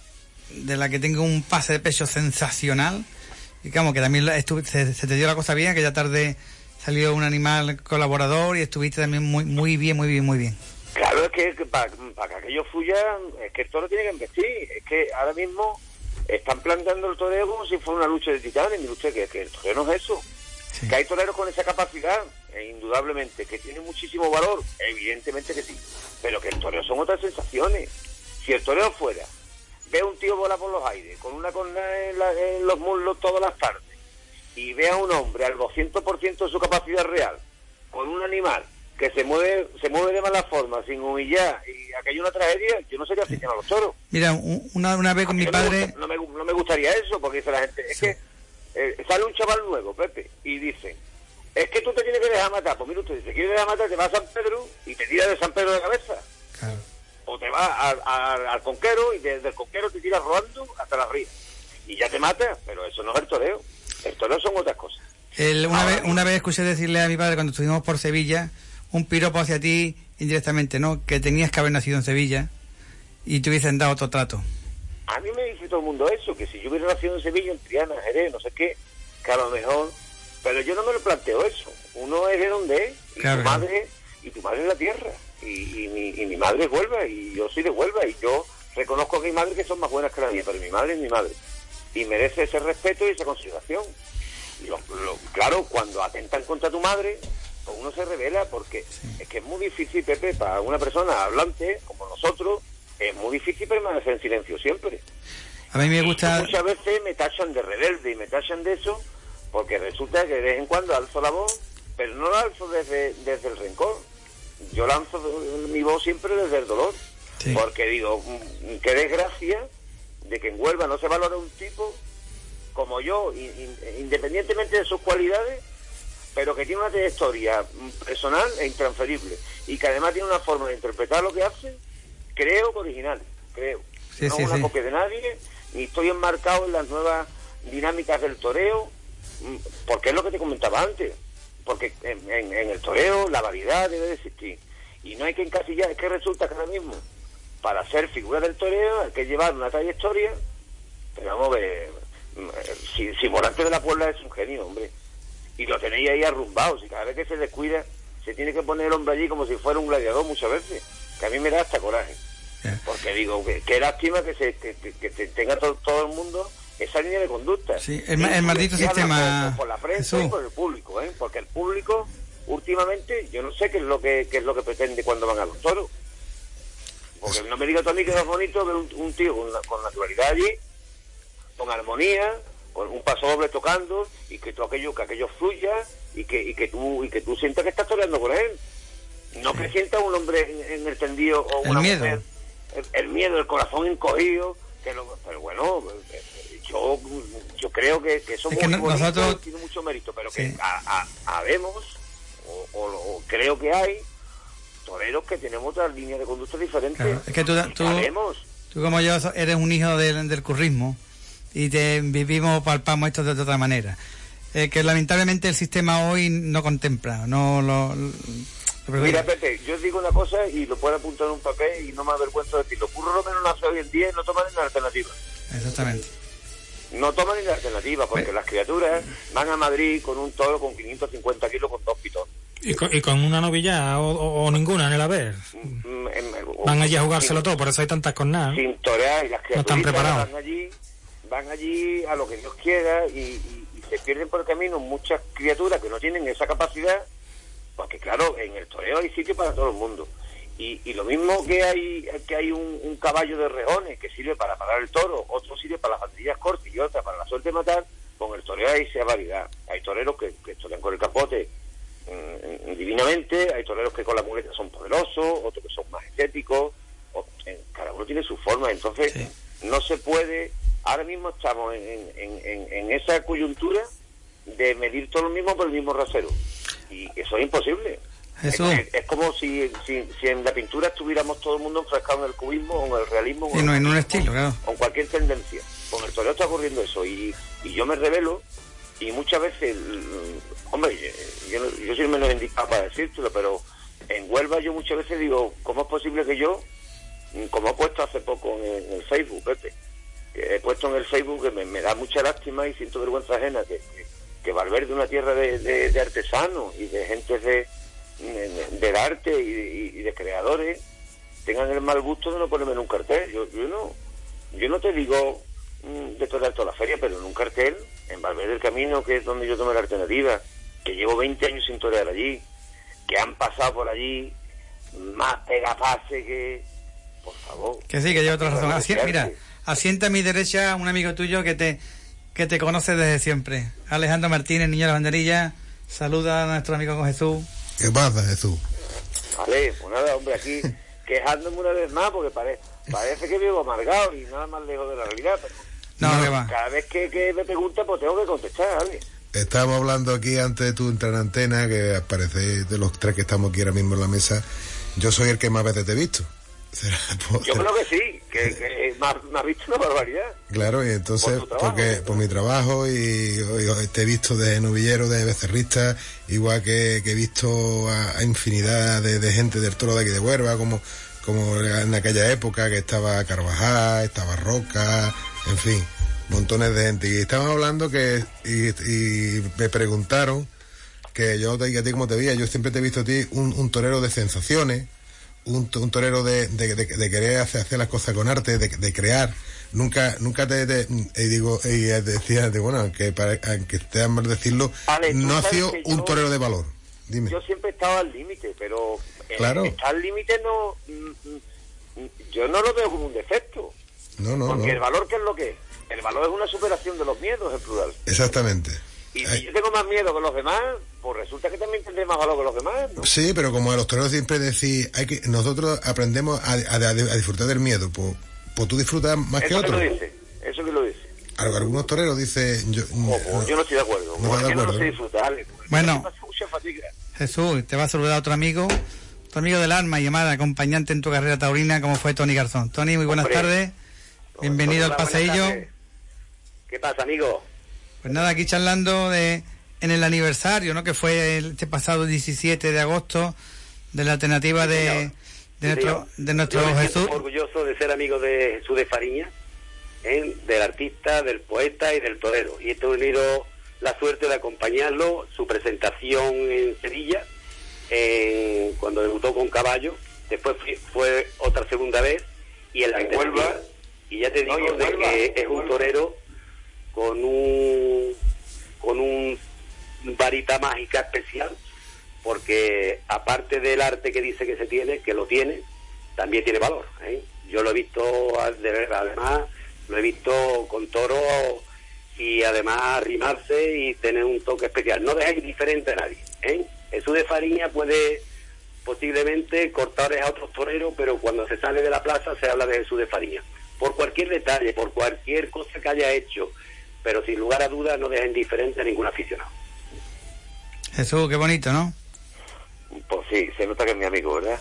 Speaker 7: de la que tengo un pase de pecho sensacional, y como que también estuve, se, se te dio la cosa bien, aquella tarde salió un animal colaborador y estuviste también muy muy bien, muy bien, muy bien.
Speaker 10: Claro, es que, que para, para que aquello fluya, es que el toro tiene que investir, es que ahora mismo están planteando el toreo como si fuera una lucha de titanes. Mi lucha, que, que el toreo no es eso. Sí. Que hay toreros con esa capacidad, eh, indudablemente, que tiene muchísimo valor, evidentemente que sí, pero que el toreo son otras sensaciones. Si el toreo fuera, ve a un tío volar por los aires, con una corna en, la, en los muslos todas las tardes, y ve a un hombre al doscientos por ciento de su capacidad real, con un animal que se mueve se mueve de mala forma, sin humillar, y aquello una tragedia, yo no sería aficionado a los toros.
Speaker 7: Mira, una, una vez con mi
Speaker 10: no
Speaker 7: padre...
Speaker 10: Me gusta, no, me, no me gustaría eso, porque dice la gente, es sí. que eh, sale un chaval nuevo, Pepe, y dice, es que tú te tienes que dejar matar. Pues mira, usted, si te quieres dejar matar, te vas a San Pedro y te tiras de San Pedro de cabeza.
Speaker 7: Claro.
Speaker 10: O te vas al, al, al conquero y desde el conquero te tiras rodando hasta la ría. Y ya te matas, pero eso no es el toreo. El toreo son otras cosas.
Speaker 7: El, una,
Speaker 10: Ahora,
Speaker 7: vez, una vez escuché decirle a mi padre cuando estuvimos por Sevilla, un piropo hacia ti indirectamente, ¿no? Que tenías que haber nacido en Sevilla y te hubiesen dado otro trato.
Speaker 10: A mí me dice todo el mundo eso, que si yo hubiera nacido en Sevilla, en Triana, Jerez, no sé qué, que a lo mejor... Pero yo no me lo planteo eso. Uno es de donde es, y
Speaker 7: Claro,
Speaker 10: tu
Speaker 7: claro.
Speaker 10: madre y tu madre es la tierra. Y, y, mi, y mi madre es Huelva, y yo soy de Huelva, y yo reconozco que hay madres que son más buenas que la mía, pero mi madre es mi madre. Y merece ese respeto y esa consideración. Y lo, lo, claro, cuando atentan contra tu madre, pues uno se revela, porque sí. es que es muy difícil, Pepe, para una persona hablante como nosotros, es muy difícil permanecer en silencio siempre.
Speaker 7: A mí me gusta...
Speaker 10: Y muchas veces me tachan de rebelde y me tachan de eso, porque resulta que de vez en cuando alzo la voz, pero no la alzo desde, desde el rencor. Yo lanzo mi voz siempre desde el dolor. Sí. Porque digo, qué desgracia de que en Huelva no se valora un tipo como yo, independientemente de sus cualidades, pero que tiene una trayectoria personal e intransferible, y que además tiene una forma de interpretar lo que hace, creo que original, creo.
Speaker 7: Sí,
Speaker 10: no
Speaker 7: sí,
Speaker 10: una
Speaker 7: sí.
Speaker 10: copia de nadie, ni estoy enmarcado en las nuevas dinámicas del toreo, porque es lo que te comentaba antes, porque en, en, en el toreo la variedad debe de existir, y no hay que encasillar. Es que resulta que ahora mismo, para ser figura del toreo, hay que llevar una trayectoria, pero vamos a ver, si, si Morante de la Puebla es un genio, hombre, y lo tenéis ahí arrumbado, si cada vez que se descuida, se tiene que poner el hombre allí como si fuera un gladiador muchas veces, que a mí me da hasta coraje, yeah. porque digo, que, que lástima que se que, que, que tenga todo, todo el mundo esa línea de conducta.
Speaker 7: Sí, el, el maldito sistema...
Speaker 10: Por, por la prensa Jesús. Y por el público, ¿eh? Porque el público, últimamente, yo no sé qué es lo que, qué es lo que pretende cuando van a los toros. Porque no me digas tú a mí que es bonito ver un, un tío con, con naturalidad allí, con armonía, con un paso doble tocando, y que todo aquello, que aquello fluya, y que, y que tú, y que tú sientas que estás toreando con él. No sí. que sientas un hombre en, en el tendido o
Speaker 7: el
Speaker 10: una
Speaker 7: miedo.
Speaker 10: mujer, el, el miedo, el corazón encogido, que lo, pero bueno, yo yo creo que, que eso es muy
Speaker 7: no,
Speaker 10: bonito,
Speaker 7: nosotros...
Speaker 10: tiene mucho mérito, pero
Speaker 7: sí.
Speaker 10: que a, a, habemos, o, o, o creo que hay toreros que tenemos otras líneas de conducta diferentes.
Speaker 7: Claro. Es que tú, tú, tú como yo eres un hijo del, del currismo y te vivimos, palpamos esto de, de otra manera. Eh, que lamentablemente el sistema hoy no contempla, no lo... lo
Speaker 10: Mira, Pepe, yo digo una cosa y lo puedo apuntar en un papel y no me avergüenzo de decirlo. Curro Romero nace hoy en día y no toman ni la alternativa.
Speaker 7: Exactamente.
Speaker 10: No toman ni la alternativa, porque pues, las criaturas van a Madrid con un toro con quinientos cincuenta kilos con dos pitones.
Speaker 8: ¿Y con, y con una novilla o, o, o ninguna en el haber? Mm, em, van allí a jugárselo sin, todo, por eso hay tantas cornadas.
Speaker 10: Sin torear, y las criaturas
Speaker 8: no están preparados.
Speaker 10: van allí, van allí a lo que Dios quiera y, y, y se pierden por el camino muchas criaturas que no tienen esa capacidad, porque claro, en el toreo hay sitio para todo el mundo. Y, y lo mismo que hay que hay un, un caballo de rejones que sirve para parar el toro, otro sirve para las banderillas cortas y otra para la suerte de matar, con el toreo hay esa variedad. Hay toreros que, que torean con el capote mmm, divinamente, hay toreros que con la muleta son poderosos, otros que son más estéticos, o, en, cada uno tiene su forma, entonces sí. no se puede, ahora mismo estamos en, en, en, en esa coyuntura de medir todo lo mismo por el mismo rasero, y eso es imposible. Es, es, es como si, si si en la pintura estuviéramos todo el mundo enfrascado en el cubismo o en el realismo
Speaker 7: sí,
Speaker 10: o
Speaker 7: no,
Speaker 10: en,
Speaker 7: en un estilo, claro.
Speaker 10: con cualquier tendencia. Con el toreo está ocurriendo eso y, y yo me revelo y muchas veces, hombre, yo, yo, yo soy menos indicado para decírtelo, pero en Huelva yo muchas veces digo, ¿cómo es posible que yo, como he puesto hace poco en, en el Facebook, Pepe, que he puesto en el Facebook que me, me da mucha lástima y siento vergüenza ajena que, que, que Valverde, una tierra de, de, de artesanos y de gente de del arte y de, y de creadores tengan el mal gusto de no ponerme en un cartel. Yo, yo no yo no te digo mmm, de torear toda la feria, pero en un cartel en Valverde del Camino, que es donde yo tomé la alternativa, que llevo veinte años sin torear allí, que han pasado por allí más pegapase que, por favor,
Speaker 7: que sí, que lleva otra razón. Así, mira, asienta a mi derecha un amigo tuyo que te que te conoce desde siempre, Alejandro Martínez, niño de la banderilla. Saluda a nuestro amigo con Jesús.
Speaker 9: ¿Qué pasa, Jesús?
Speaker 10: Vale, pues nada, hombre, aquí quejándome una vez más, porque pare, parece que vivo amargado y nada más lejos de la realidad. Pero
Speaker 7: no, que va.
Speaker 10: Cada vez que, que me pregunta, pues tengo que contestar, ¿vale?
Speaker 9: estábamos hablando aquí antes de tu entrar en antena, que parece de los tres que estamos aquí ahora mismo en la mesa, yo soy el que más veces te he visto. ¿Será por,
Speaker 10: Yo creo que sí, que, que me, has, me has visto una barbaridad.
Speaker 9: Claro, y entonces,
Speaker 10: Por tu trabajo,
Speaker 9: porque
Speaker 10: ¿no?
Speaker 9: por mi trabajo y, y te he visto de novillero, de becerrista, igual que, que he visto a, a infinidad de, de gente del toro de aquí de Huelva, como, como en aquella época que estaba Carvajal, estaba Roca, en fin, montones de gente. Y estaban hablando que, y, y me preguntaron que yo, a ti como te veía, yo siempre te he visto a ti un, un torero de sensaciones, Un, un torero de, de, de, de querer hacer, hacer las cosas con arte, de, de crear. Nunca nunca te, te y digo y decía, de, bueno, aunque, para, aunque esté mal decirlo,
Speaker 10: Ale,
Speaker 9: no ha sido
Speaker 10: que
Speaker 9: un
Speaker 10: yo,
Speaker 9: torero de valor. Dime.
Speaker 10: Yo siempre he estado al límite, pero eh,
Speaker 9: Claro.
Speaker 10: estar al límite no... mm, mm, yo no lo veo como un defecto.
Speaker 9: No, no,
Speaker 10: Porque
Speaker 9: no.
Speaker 10: el valor, ¿qué es lo que es? El valor es una superación de los miedos, en plural.
Speaker 9: Exactamente.
Speaker 10: Y
Speaker 9: Ay.
Speaker 10: si yo tengo más miedo que los demás, pues resulta que también tendré más valor que los demás, ¿no?
Speaker 9: Sí, pero como a los toreros siempre decís, hay que nosotros aprendemos a, a, a disfrutar del miedo, pues, pues tú disfrutas más que
Speaker 10: Eso que
Speaker 9: otros.
Speaker 10: lo dice, eso que lo dice.
Speaker 9: Algunos toreros dicen, yo,
Speaker 10: Ojo, yo no estoy de acuerdo.
Speaker 9: No estás de
Speaker 10: Porque no
Speaker 9: acuerdo.
Speaker 10: sé disfrutar.
Speaker 7: Bueno.
Speaker 10: Me pasa mucha fatiga.
Speaker 7: Jesús, te va a saludar otro amigo, tu amigo del alma y llamada, acompañante en tu carrera taurina, como fue Tony Garzón. Tony, muy buenas
Speaker 10: Hombre.
Speaker 7: tardes. Bienvenido
Speaker 10: Hola,
Speaker 7: al
Speaker 10: buenas
Speaker 7: paseillo.
Speaker 10: tardes. ¿Qué pasa, amigo?
Speaker 7: Pues nada, aquí charlando de en el aniversario, ¿no? Que fue el, este pasado diecisiete de agosto de la alternativa
Speaker 11: Sí,
Speaker 7: de,
Speaker 11: señor.
Speaker 7: de
Speaker 11: Sí,
Speaker 7: nuestro
Speaker 11: señor.
Speaker 7: de nuestro
Speaker 11: Yo me siento
Speaker 7: Jesús.
Speaker 11: orgulloso de ser amigo de Jesús de Fariña, ¿eh? Del artista, del poeta y del torero. Y he tenido la suerte de acompañarlo, su presentación en Sevilla, en- cuando debutó con Caballo. Después fui- fue otra segunda vez, y en la
Speaker 10: En Huelva.
Speaker 11: alternativa. Y ya te digo
Speaker 10: No, y en
Speaker 11: de
Speaker 10: Huelva.
Speaker 11: que es un torero con un con un varita mágica especial, porque aparte del arte que dice que se tiene, que lo tiene, también tiene valor, ¿eh? Yo lo he visto, de- además, lo he visto con toros y además arrimarse y tener un toque especial. No deja indiferente a nadie, ¿eh? Jesús de Fariña puede posiblemente cortar a otros toreros, pero cuando se sale de la plaza se habla de Jesús de Fariña. Por cualquier detalle, por cualquier cosa que haya hecho, pero sin lugar a dudas no deja indiferente a ningún aficionado.
Speaker 7: Jesús, qué bonito, ¿no?
Speaker 10: Pues sí, se nota que es mi amigo, ¿verdad?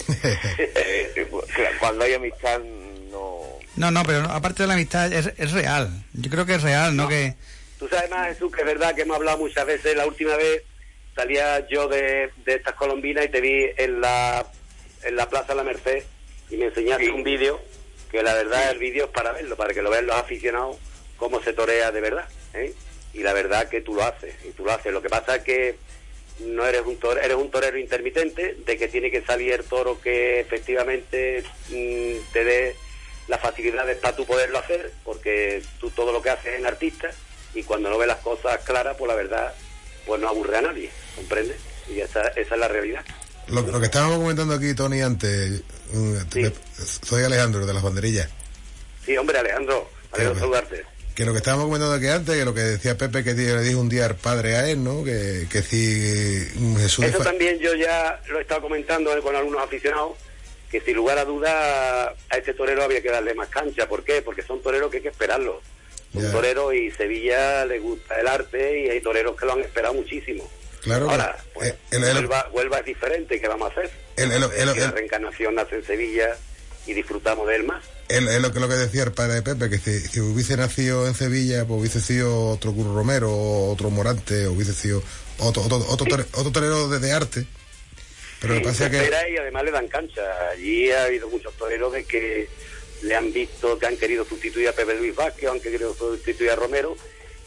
Speaker 10: Eh, Cuando hay amistad, no...
Speaker 7: No, no, pero aparte de la amistad es, es real. Yo creo que es real, ¿no? Que
Speaker 11: Tú sabes más, Jesús, que es verdad que hemos hablado muchas veces. La última vez salía yo de, de estas colombinas y te vi en la en la Plaza de la Merced y me enseñaste
Speaker 10: Sí.
Speaker 11: un vídeo, que la verdad el vídeo es para verlo, para que lo vean los aficionados cómo se torea de verdad, ¿eh? Y la verdad que tú lo haces, y tú lo haces. Lo que pasa es que no eres un torero, eres un torero intermitente, de que tiene que salir el toro que efectivamente mm, te dé las facilidades para tú poderlo hacer, porque tú todo lo que haces en artista, y cuando no ves las cosas claras, pues la verdad, pues no aburre a nadie, ¿comprendes? Y esa, esa es la realidad.
Speaker 9: Lo, lo que estábamos comentando aquí, Tony, antes, mm,
Speaker 11: Sí.
Speaker 9: me- soy Alejandro de las banderillas.
Speaker 11: Sí, hombre, Alejandro, alegro de saludarte.
Speaker 9: Que lo que estábamos comentando aquí antes, que lo que decía Pepe, que le dijo un día al padre a él, ¿no? Que, que si mm, Jesús... de
Speaker 11: Eso
Speaker 9: Fa-
Speaker 11: también yo ya lo he estado comentando con algunos aficionados, que sin lugar a duda a este torero había que darle más cancha. ¿Por qué? Porque son toreros que hay que esperarlos. Un
Speaker 9: Ya.
Speaker 11: torero, y Sevilla le gusta el arte, y hay toreros que lo han esperado muchísimo.
Speaker 9: Claro,
Speaker 11: Ahora,
Speaker 9: que-
Speaker 11: pues,
Speaker 9: eh, el- el-
Speaker 11: Huelva, Huelva es diferente, ¿qué vamos a hacer?
Speaker 9: el- el- el-
Speaker 11: Es que la
Speaker 9: el-
Speaker 11: reencarnación nace en Sevilla y disfrutamos de él más.
Speaker 9: Es es lo que lo que decía el padre de Pepe, que si, si hubiese nacido en Sevilla, pues hubiese sido otro Curro Romero, o otro Morante, o hubiese sido otro otro otro, tore- otro torero de, de arte. Pero lo que
Speaker 11: Sí,
Speaker 9: pasa
Speaker 11: se
Speaker 9: es que...
Speaker 11: espera, y además le dan cancha. Allí ha habido muchos toreros de que le han visto que han querido sustituir a Pepe Luis Vázquez, o han querido sustituir a Romero,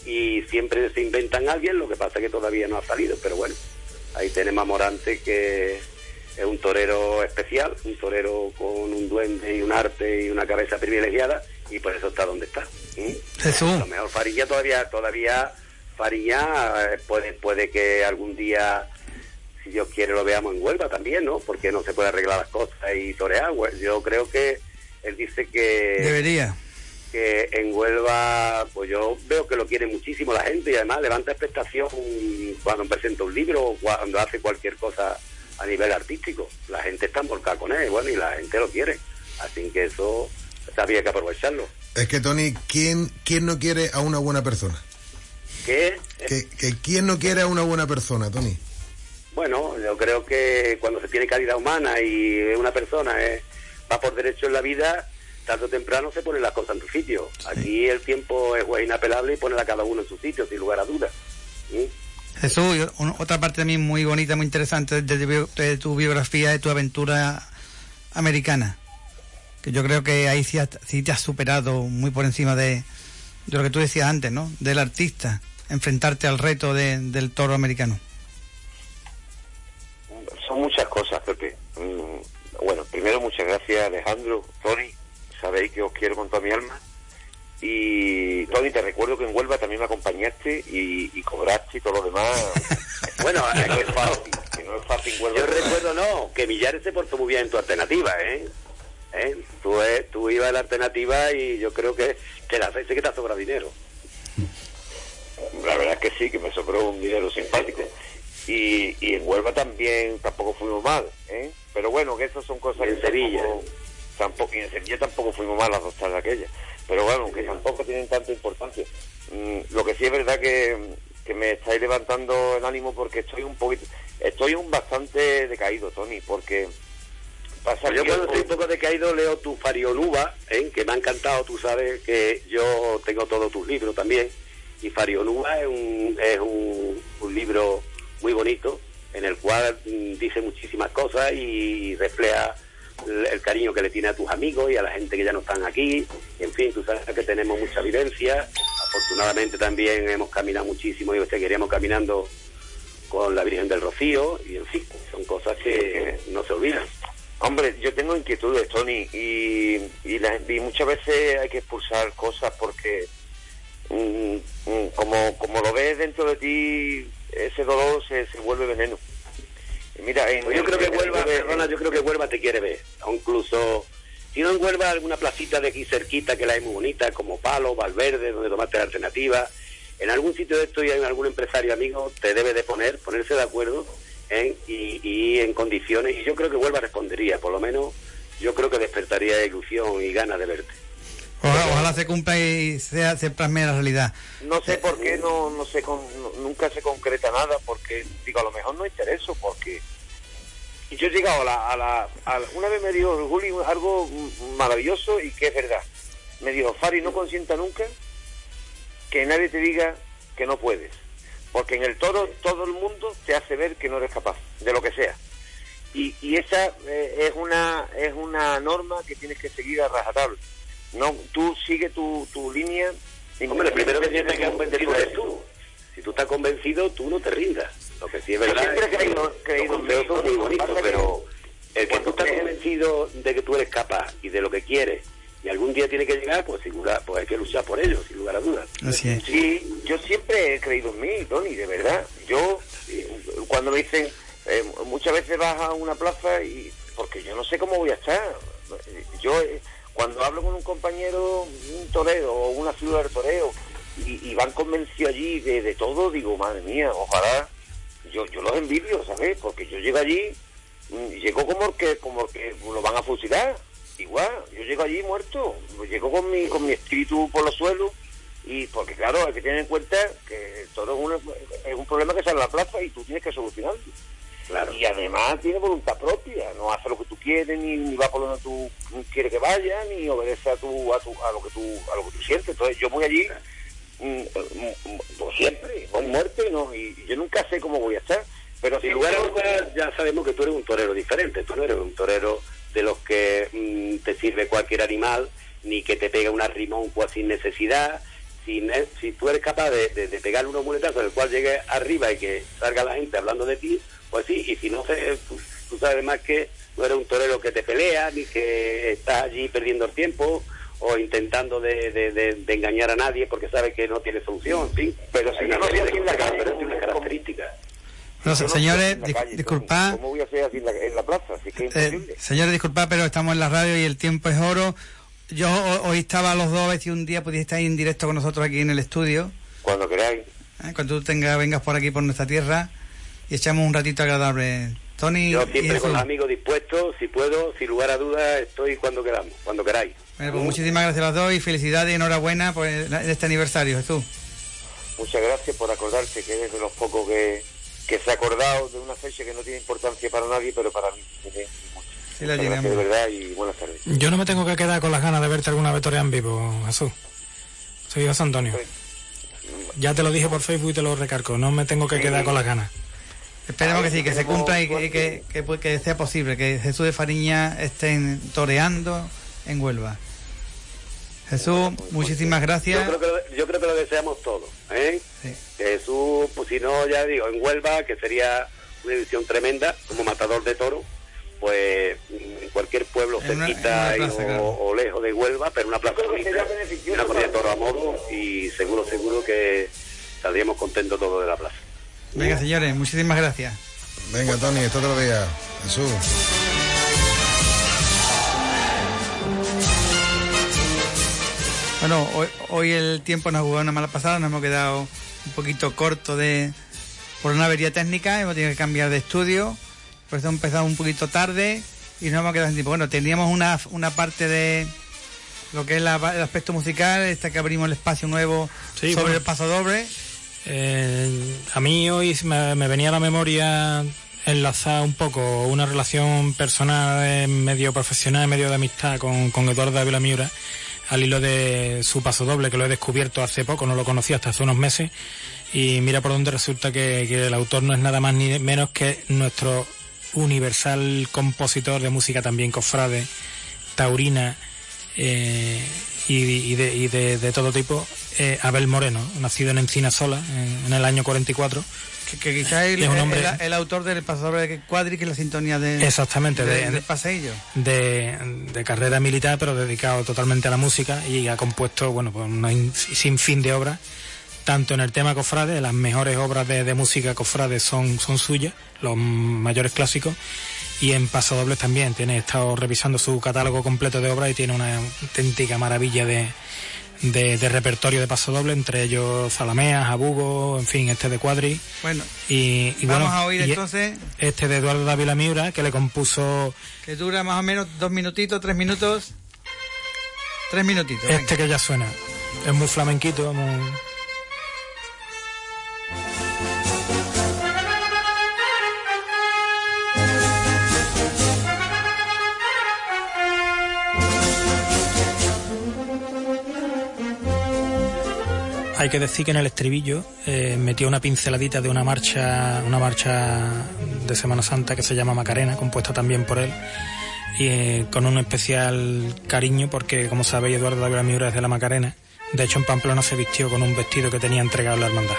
Speaker 11: y siempre se inventan a alguien. Lo que pasa es que todavía no ha salido, pero bueno, ahí tenemos a Morante, que es un torero especial, un torero con un duende y un arte y una cabeza privilegiada, y por eso está donde está. ¿eh?
Speaker 7: Jesús.
Speaker 11: A lo mejor Fariña todavía, todavía Fariña eh, puede, puede que algún día, si Dios quiere, lo veamos en Huelva también, ¿no? Porque no se puede arreglar las cosas y torear. Yo creo que él dice que
Speaker 7: debería.
Speaker 11: que en Huelva, pues yo veo que lo quiere muchísimo la gente, y además levanta expectación cuando presenta un libro o cuando hace cualquier cosa a nivel artístico. La gente está envolcada con él, bueno, y la gente lo quiere. Así que eso había que aprovecharlo.
Speaker 9: Es que, Tony, ¿quién, quién no quiere a una buena persona?
Speaker 11: ¿Qué?
Speaker 9: que, que ¿quién no quiere a una buena persona, Tony?
Speaker 11: Bueno, yo creo que cuando se tiene calidad humana y una persona eh, va por derecho en la vida, tarde o temprano se ponen las cosas en su sitio. Sí. Aquí el tiempo es juez inapelable y poner a cada uno en su sitio, sin lugar a dudas. ¿Sí?
Speaker 7: Jesús, otra parte también muy bonita, muy interesante de, de, de tu biografía, de tu aventura americana, que yo creo que ahí sí, has, sí te has superado muy por encima de, de lo que tú decías antes, ¿no? Del artista, enfrentarte al reto de, del toro americano.
Speaker 10: Son muchas cosas, Pepe. Bueno, primero muchas gracias, Alejandro, Tony, sabéis que os quiero con toda mi alma. Y Tony, te recuerdo que en Huelva también me acompañaste y, y cobraste y todo lo demás.
Speaker 11: Bueno,
Speaker 10: que no es fácil, que no es fácil en Huelva.
Speaker 11: Yo recuerdo, no, que Millares se portó muy bien en tu alternativa, ¿eh? ¿Eh? Tú, eh, tú ibas a la alternativa y yo creo que, que la sé que te ha sobrado dinero.
Speaker 10: La verdad es que sí, que me sobró un dinero simpático. Y, y en Huelva también tampoco fuimos mal, ¿eh? Pero bueno, que esas son cosas
Speaker 11: y en
Speaker 10: que
Speaker 11: Sevilla
Speaker 10: tampoco, tampoco, y en Sevilla tampoco fuimos mal las dos tardes aquellas. Pero bueno, que tampoco tienen tanta importancia. Mm, lo que sí es verdad que, que me estáis levantando el ánimo porque estoy un poquito, estoy un bastante decaído, Tony, porque pasa
Speaker 11: yo
Speaker 10: que
Speaker 11: cuando estoy un poco decaído leo tu Farionuba, ¿eh? Que me ha encantado, tú sabes que yo tengo todos tus libros también, y Farionuba es un, es un, un libro muy bonito, en el cual mm, dice muchísimas cosas y refleja el, el cariño que le tiene a tus amigos y a la gente que ya no están aquí. En fin, tú sabes que tenemos mucha vivencia. Afortunadamente también hemos caminado muchísimo y seguiremos caminando con la Virgen del Rocío, y en fin, son cosas que no se olvidan.
Speaker 10: Hombre, yo tengo inquietudes, Tony, y, y, la, y muchas veces hay que expulsar cosas porque mm, mm, como, como lo ves dentro de ti, ese dolor se, se vuelve veneno. Y mira, en,
Speaker 11: pues yo creo que
Speaker 10: en,
Speaker 11: Huelva,
Speaker 10: en,
Speaker 11: perdona, yo creo que Huelva te quiere ver, o incluso si no en Huelva, alguna placita de aquí cerquita que la es muy bonita, como Palo, Valverde, donde tomaste la alternativa, en algún sitio de esto y en algún empresario amigo te debe de poner, ponerse de acuerdo en, y, y en condiciones, y yo creo que Huelva respondería, por lo menos yo creo que despertaría ilusión y ganas de verte.
Speaker 7: Ojalá, ojalá se cumpla y sea, se plasme la realidad.
Speaker 10: No sé por qué no, no se con, no, nunca se concreta nada, porque digo, a lo mejor no intereso, porque y yo he llegado a la, a la, a la una vez me dijo Juli algo maravilloso y que es verdad. Me dijo, Fari, no consienta nunca que nadie te diga que no puedes, porque en el toro todo el mundo te hace ver que no eres capaz de lo que sea, y, y esa eh, es una es una norma que tienes que seguir a rajatabla. No, tú sigue tu, tu línea.
Speaker 11: Hombre, primero que tienes que convencido eres tú. Si tú estás convencido, tú no te rindas. Lo que sí es verdad.
Speaker 10: Yo siempre he creído, creído
Speaker 11: los consejos son muy bonitos, pero el que tú estás convencido de que tú eres capaz y de lo que quieres, y algún día tiene que llegar, pues, sin lugar, pues hay que luchar por ello, sin lugar a dudas.
Speaker 7: Así es.
Speaker 10: Sí, yo siempre he creído en mí, Tony, de verdad. Yo, cuando me dicen, eh, muchas veces vas a una plaza y porque yo no sé cómo voy a estar. Yo eh, cuando hablo con un compañero, un torero o una figura del toreo, y, y van convencidos allí de, de todo, digo, madre mía, ojalá, yo yo los envidio, ¿sabes? Porque yo llego allí, y llego como que como que lo van a fusilar, igual, yo llego allí muerto, llego con mi con mi espíritu por los suelos, y porque claro, hay que tener en cuenta que todo es un, es un problema que sale a la plaza y tú tienes que solucionarlo. Claro. Y además tiene voluntad propia, no hace lo que tú quieres, ni, ni va por donde tú quieres que vaya, ni obedece a tu, a tu a lo que tú a lo que tú sientes. Entonces yo voy allí mm, mm, siempre, con muerte, ¿no? Y, y yo nunca sé cómo voy a estar. Pero
Speaker 11: sin lugar a dudas ya sabemos que tú eres un torero diferente, tú no eres un torero de los que mm, te sirve cualquier animal, ni que te pega un arrimón pues, sin necesidad. Si, si tú eres capaz de, de, de pegarle unos muletazos, el cual llegue arriba y que salga la gente hablando de ti, pues sí, y si no, tú, tú sabes más que no eres un torero que te pelea, ni que estás allí perdiendo el tiempo, o intentando de, de, de, de engañar a nadie porque sabes que no tiene solución, en fin.
Speaker 10: Pero si no, no sé en la calle,
Speaker 11: pero es una característica.
Speaker 7: No, no señores, dis disculpad.
Speaker 10: ¿Cómo voy a hacer así en la, en la plaza? Así que es imposible.
Speaker 7: Eh, señores, disculpad, pero estamos en la radio y el tiempo es oro. Yo hoy estaba a los dos, a ver si un día podíais estar en directo con nosotros aquí en el estudio.
Speaker 10: Cuando queráis.
Speaker 7: ¿Eh? Cuando tú tengas, vengas por aquí, por nuestra tierra, y echamos un ratito agradable. Tony,
Speaker 11: yo siempre con los amigos dispuestos, si puedo, sin lugar a dudas, estoy cuando queramos, cuando queráis.
Speaker 7: Bueno, pues muchísimas gracias a los dos y felicidades y enhorabuena por este aniversario, Jesús.
Speaker 10: muchas gracias por acordarse, que eres de los pocos que, que se ha acordado de una fecha que no tiene importancia para nadie, pero para mí tiene mucho.
Speaker 7: Sí, la
Speaker 10: Muchas
Speaker 7: tiene,
Speaker 10: gracias de
Speaker 7: hombre.
Speaker 10: verdad y buenas tardes.
Speaker 8: Yo no me tengo que quedar con las ganas de verte alguna vez torear en vivo, Jesús. Soy José Antonio.
Speaker 10: Pues,
Speaker 8: Ya te lo dije por Facebook y te lo recargo. No me tengo que
Speaker 10: Sí.
Speaker 8: quedar con las ganas.
Speaker 7: Esperemos que sí, que se
Speaker 10: Tenemos
Speaker 7: cumpla y que,
Speaker 10: suerte.
Speaker 7: que, que, pues, que sea posible, que Jesús de Fariña esté toreando en Huelva. Jesús, muchísimas gracias.
Speaker 11: Yo creo que lo, yo creo que lo deseamos todos, ¿eh?
Speaker 7: Sí.
Speaker 11: Que Jesús, pues si no, ya digo, en Huelva, que sería una edición tremenda, como matador de toro, pues en cualquier pueblo
Speaker 7: En una-
Speaker 11: cerquita
Speaker 7: en una
Speaker 11: y-
Speaker 7: plaza,
Speaker 11: o,
Speaker 7: claro.
Speaker 11: o lejos de Huelva, pero una plaza
Speaker 10: Creo que
Speaker 11: bonita,
Speaker 10: sería
Speaker 11: y
Speaker 10: beneficioso
Speaker 11: una corrida de
Speaker 10: para-
Speaker 11: toro a modo, y seguro, seguro que saldríamos contentos todos de la plaza.
Speaker 7: Venga, señores, muchísimas gracias.
Speaker 9: Venga, Tony, hasta otro día. Jesús.
Speaker 7: Bueno, hoy, hoy el tiempo nos ha jugado una mala pasada, nos hemos quedado un poquito corto de por una avería técnica, hemos tenido que cambiar de estudio, por eso hemos empezado un poquito tarde y nos hemos quedado sin tiempo. Bueno, teníamos una, una parte de lo que es la- el aspecto musical, esta que abrimos el espacio nuevo
Speaker 8: Sí,
Speaker 7: sobre
Speaker 8: bueno.
Speaker 7: el paso doble.
Speaker 8: Eh, a mí hoy me, me venía a la memoria enlazar un poco una relación personal, eh, medio profesional, medio de amistad con, con Eduardo Ávila Miura, al hilo de su paso doble, que lo he descubierto hace poco, no lo conocía hasta hace unos meses, y mira por dónde resulta que, que el autor no es nada más ni menos que nuestro universal compositor de música también cofrade, taurina, eh, y, y, de, y de, de todo tipo, eh, Abel Moreno, nacido en Encinasola en, en el año cuarenta y cuatro.
Speaker 7: Que, que quizás es el,
Speaker 8: Es un
Speaker 7: el-
Speaker 8: hombre-
Speaker 7: el- el autor del paso doble de Cuadri, que es la sintonía de,
Speaker 8: Exactamente,
Speaker 7: de-
Speaker 8: de-
Speaker 7: del paseillo.
Speaker 8: de, de carrera militar, pero dedicado totalmente a la música, y ha compuesto, bueno, pues un in- sinfín de obras, tanto en el tema cofrade, las mejores obras de, de música cofrade son, son suyas, los mayores clásicos, y en pasodobles también. Tiene, he estado revisando su catálogo completo de obras y tiene una auténtica maravilla de, de, de repertorio de pasodoble, entre ellos Zalamea, Jabugo, en fin, este de Cuadri.
Speaker 7: Bueno,
Speaker 8: Y, y
Speaker 7: vamos
Speaker 8: bueno,
Speaker 7: a oír
Speaker 8: y
Speaker 7: entonces,
Speaker 8: este de Eduardo Dávila Miura, que le compuso
Speaker 7: que dura más o menos dos minutitos, tres minutos. Tres minutitos. venga.
Speaker 8: este que ya suena. Es muy flamenquito, muy... Hay que decir que en el estribillo eh, metió una pinceladita de una marcha, una marcha de Semana Santa que se llama Macarena, compuesta también por él, y eh, con un especial cariño porque, como sabéis, Eduardo Dávila Miura es de la Macarena. De hecho, en Pamplona se vistió con un vestido que tenía entregado la hermandad.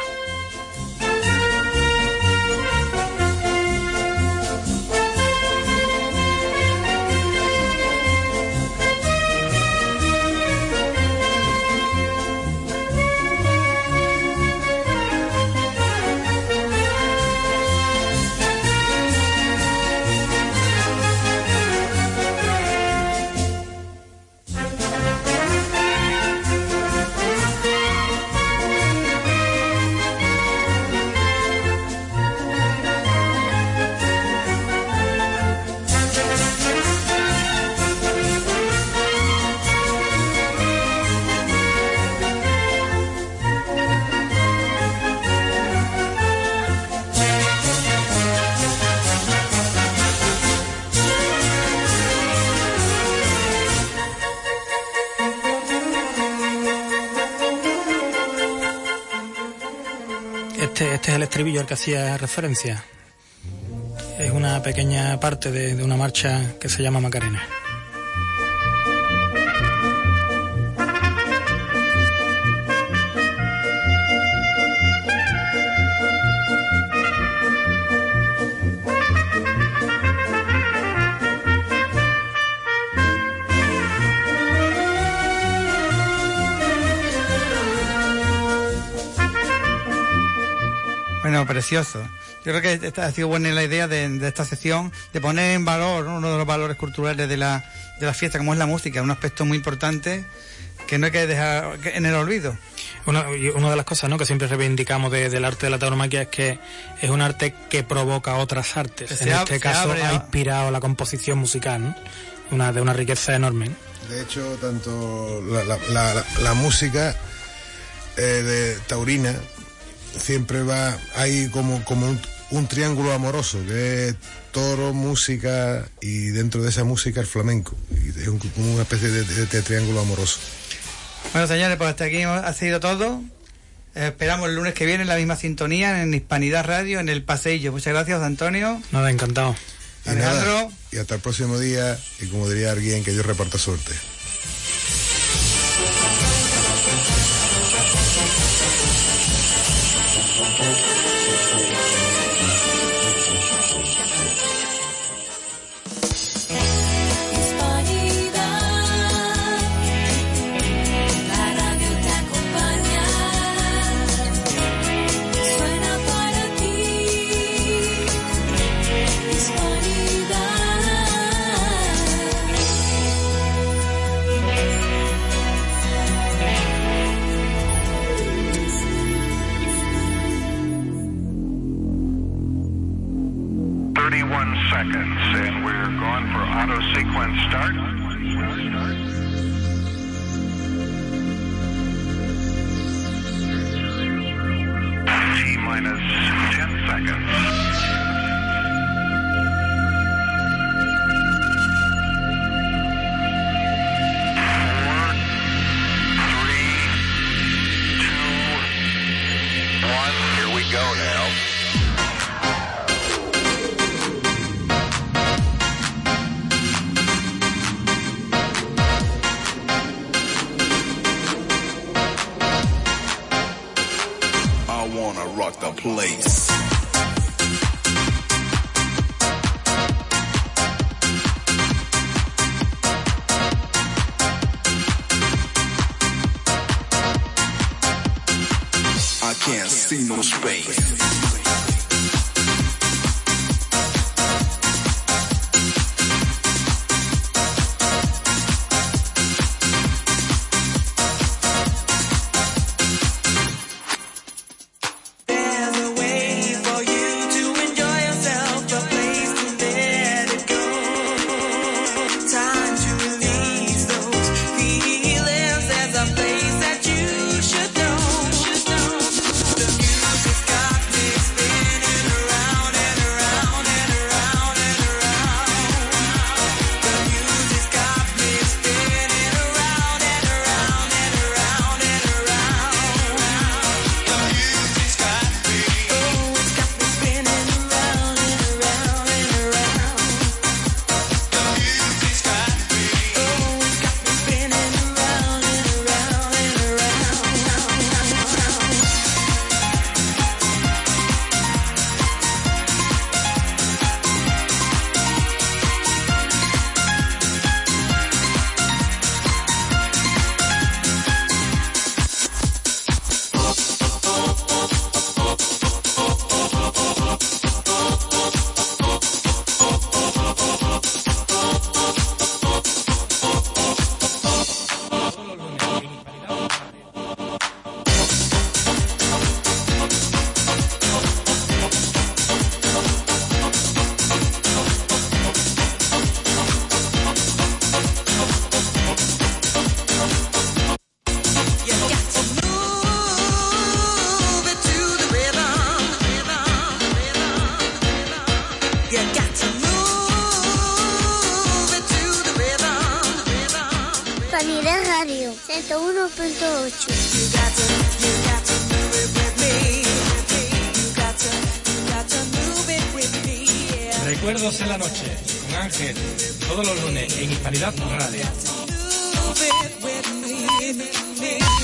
Speaker 8: Este, este es el estribillo al que hacía referencia. Es una pequeña parte de, de una marcha que se llama Macarena.
Speaker 7: Bueno, precioso. Yo creo que esta ha sido buena la idea de, de esta sección, de poner en valor, ¿no?, uno de los valores culturales de la, de la fiesta, como es la música, un aspecto muy importante que no hay que dejar en el olvido.
Speaker 8: Una, y una de las cosas, ¿no?, que siempre reivindicamos de- del arte de la tauromaquia es que es un arte que provoca otras artes.
Speaker 7: Que
Speaker 8: En
Speaker 7: se ab-
Speaker 8: este
Speaker 7: se
Speaker 8: caso
Speaker 7: abre
Speaker 8: ha
Speaker 7: a-
Speaker 8: inspirado la composición musical, ¿no? Una, de una riqueza enorme, ¿no?
Speaker 9: De hecho, tanto la, la, la, la- la música eh, de taurina siempre va, hay como, como un, un triángulo amoroso, que es toro, música y dentro de esa música el flamenco. Y es un, como una especie de, de, de triángulo amoroso.
Speaker 7: Bueno, señores, pues hasta aquí ha sido todo. Eh, esperamos el lunes que viene en la misma sintonía, en Hispanidad Radio, en El Paseillo. Muchas gracias, Antonio.
Speaker 8: Nada, encantado.
Speaker 9: Y
Speaker 7: Alejandro.
Speaker 9: nada, y hasta el próximo día, y como diría alguien, que Dios reparta suerte.
Speaker 12: thirty-one seconds, and we're going for auto sequence start. T minus ten seconds. Four, three, two, one. Here we go now.
Speaker 13: Rock the place. I can't see no space.
Speaker 14: ciento uno punto ocho.
Speaker 15: Recuerdos en la noche, con Ángel, todos los lunes en Hispanidad Radio.